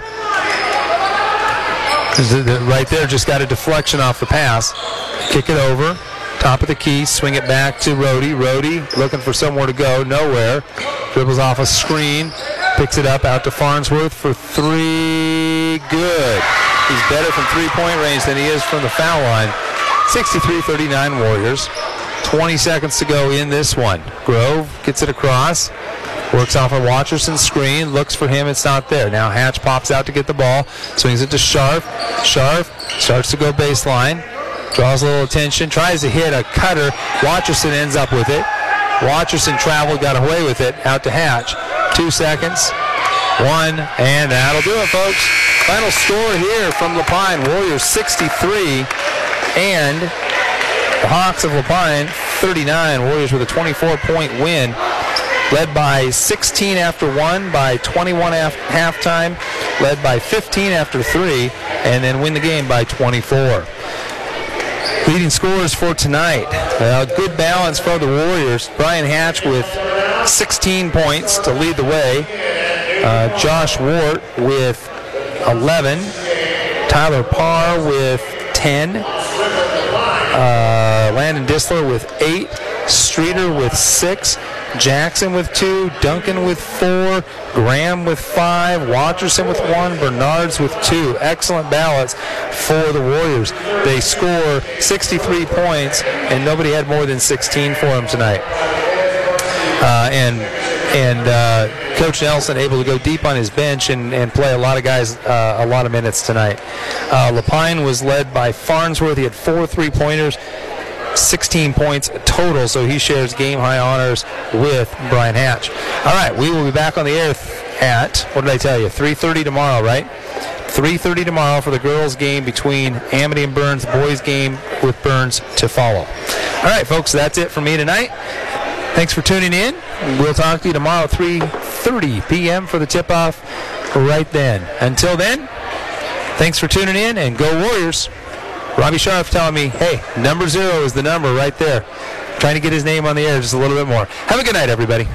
Right there, just got a deflection off the pass. Kick it over. Top of the key, swing it back to Rhodey. Rhodey looking for somewhere to go, nowhere. Dribbles off a screen, picks it up out to Farnsworth for three. Good. He's better from three-point range than he is from the foul line. sixty-three thirty-nine Warriors. twenty seconds to go in this one. Grove gets it across. Works off a Watcherson's screen. Looks for him. It's not there. Now Hatch pops out to get the ball. Swings it to Scharf. Scharf starts to go baseline. Draws a little attention. Tries to hit a cutter. Watcherson ends up with it. Watcherson traveled, got away with it. Out to Hatch. Two seconds. One. And that'll do it, folks. Final score here from Lapine. Warriors sixty-three. And the Hawks of Lapine thirty-nine. Warriors with a twenty-four point win. Led by sixteen after one, by twenty-one after halftime, led by fifteen after three, and then win the game by twenty-four. Leading scorers for tonight. Uh, good balance for the Warriors. Brian Hatch with sixteen points to lead the way. Uh, Josh Wart with eleven. Tyler Parr with ten. Uh, Landon Disler with eight. Streeter with six. Jackson with two, Duncan with four, Graham with five, Watcherson with one, Bernards with two. Excellent balance for the Warriors. They score sixty-three points, and nobody had more than sixteen for them tonight. Uh, and and uh, Coach Nelson able to go deep on his bench and, and play a lot of guys uh, a lot of minutes tonight. Uh, Lapine was led by Farnsworth. He had four three-pointers. sixteen points total, so he shares game-high honors with Brian Hatch. All right, we will be back on the air at, what did I tell you, three thirty tomorrow, right? three thirty tomorrow for the girls' game between Amity and Burns, boys' game with Burns to follow. All right, folks, that's it for me tonight. Thanks for tuning in. We'll talk to you tomorrow at three thirty p.m. for the tip-off. right then. Until then, thanks for tuning in, and go Warriors. Robbie Sharp telling me, hey, number zero is the number right there. Trying to get his name on the air just a little bit more. Have a good night, everybody.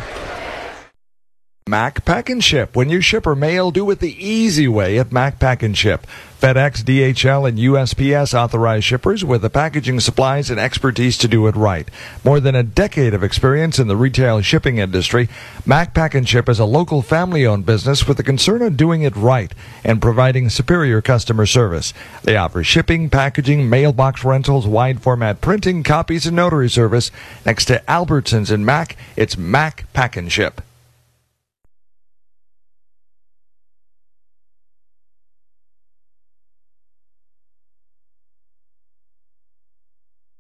Mac Pack and Ship. When you ship or mail, do it the easy way at Mac Pack and Ship. FedEx, D H L, and U S P S authorized shippers with the packaging supplies and expertise to do it right. More than a decade of experience in the retail shipping industry, Mac Pack and Ship is a local family-owned business with a concern of doing it right and providing superior customer service. They offer shipping, packaging, mailbox rentals, wide-format printing, copies, and notary service. Next to Albertsons and Mac, it's Mac Pack and Ship.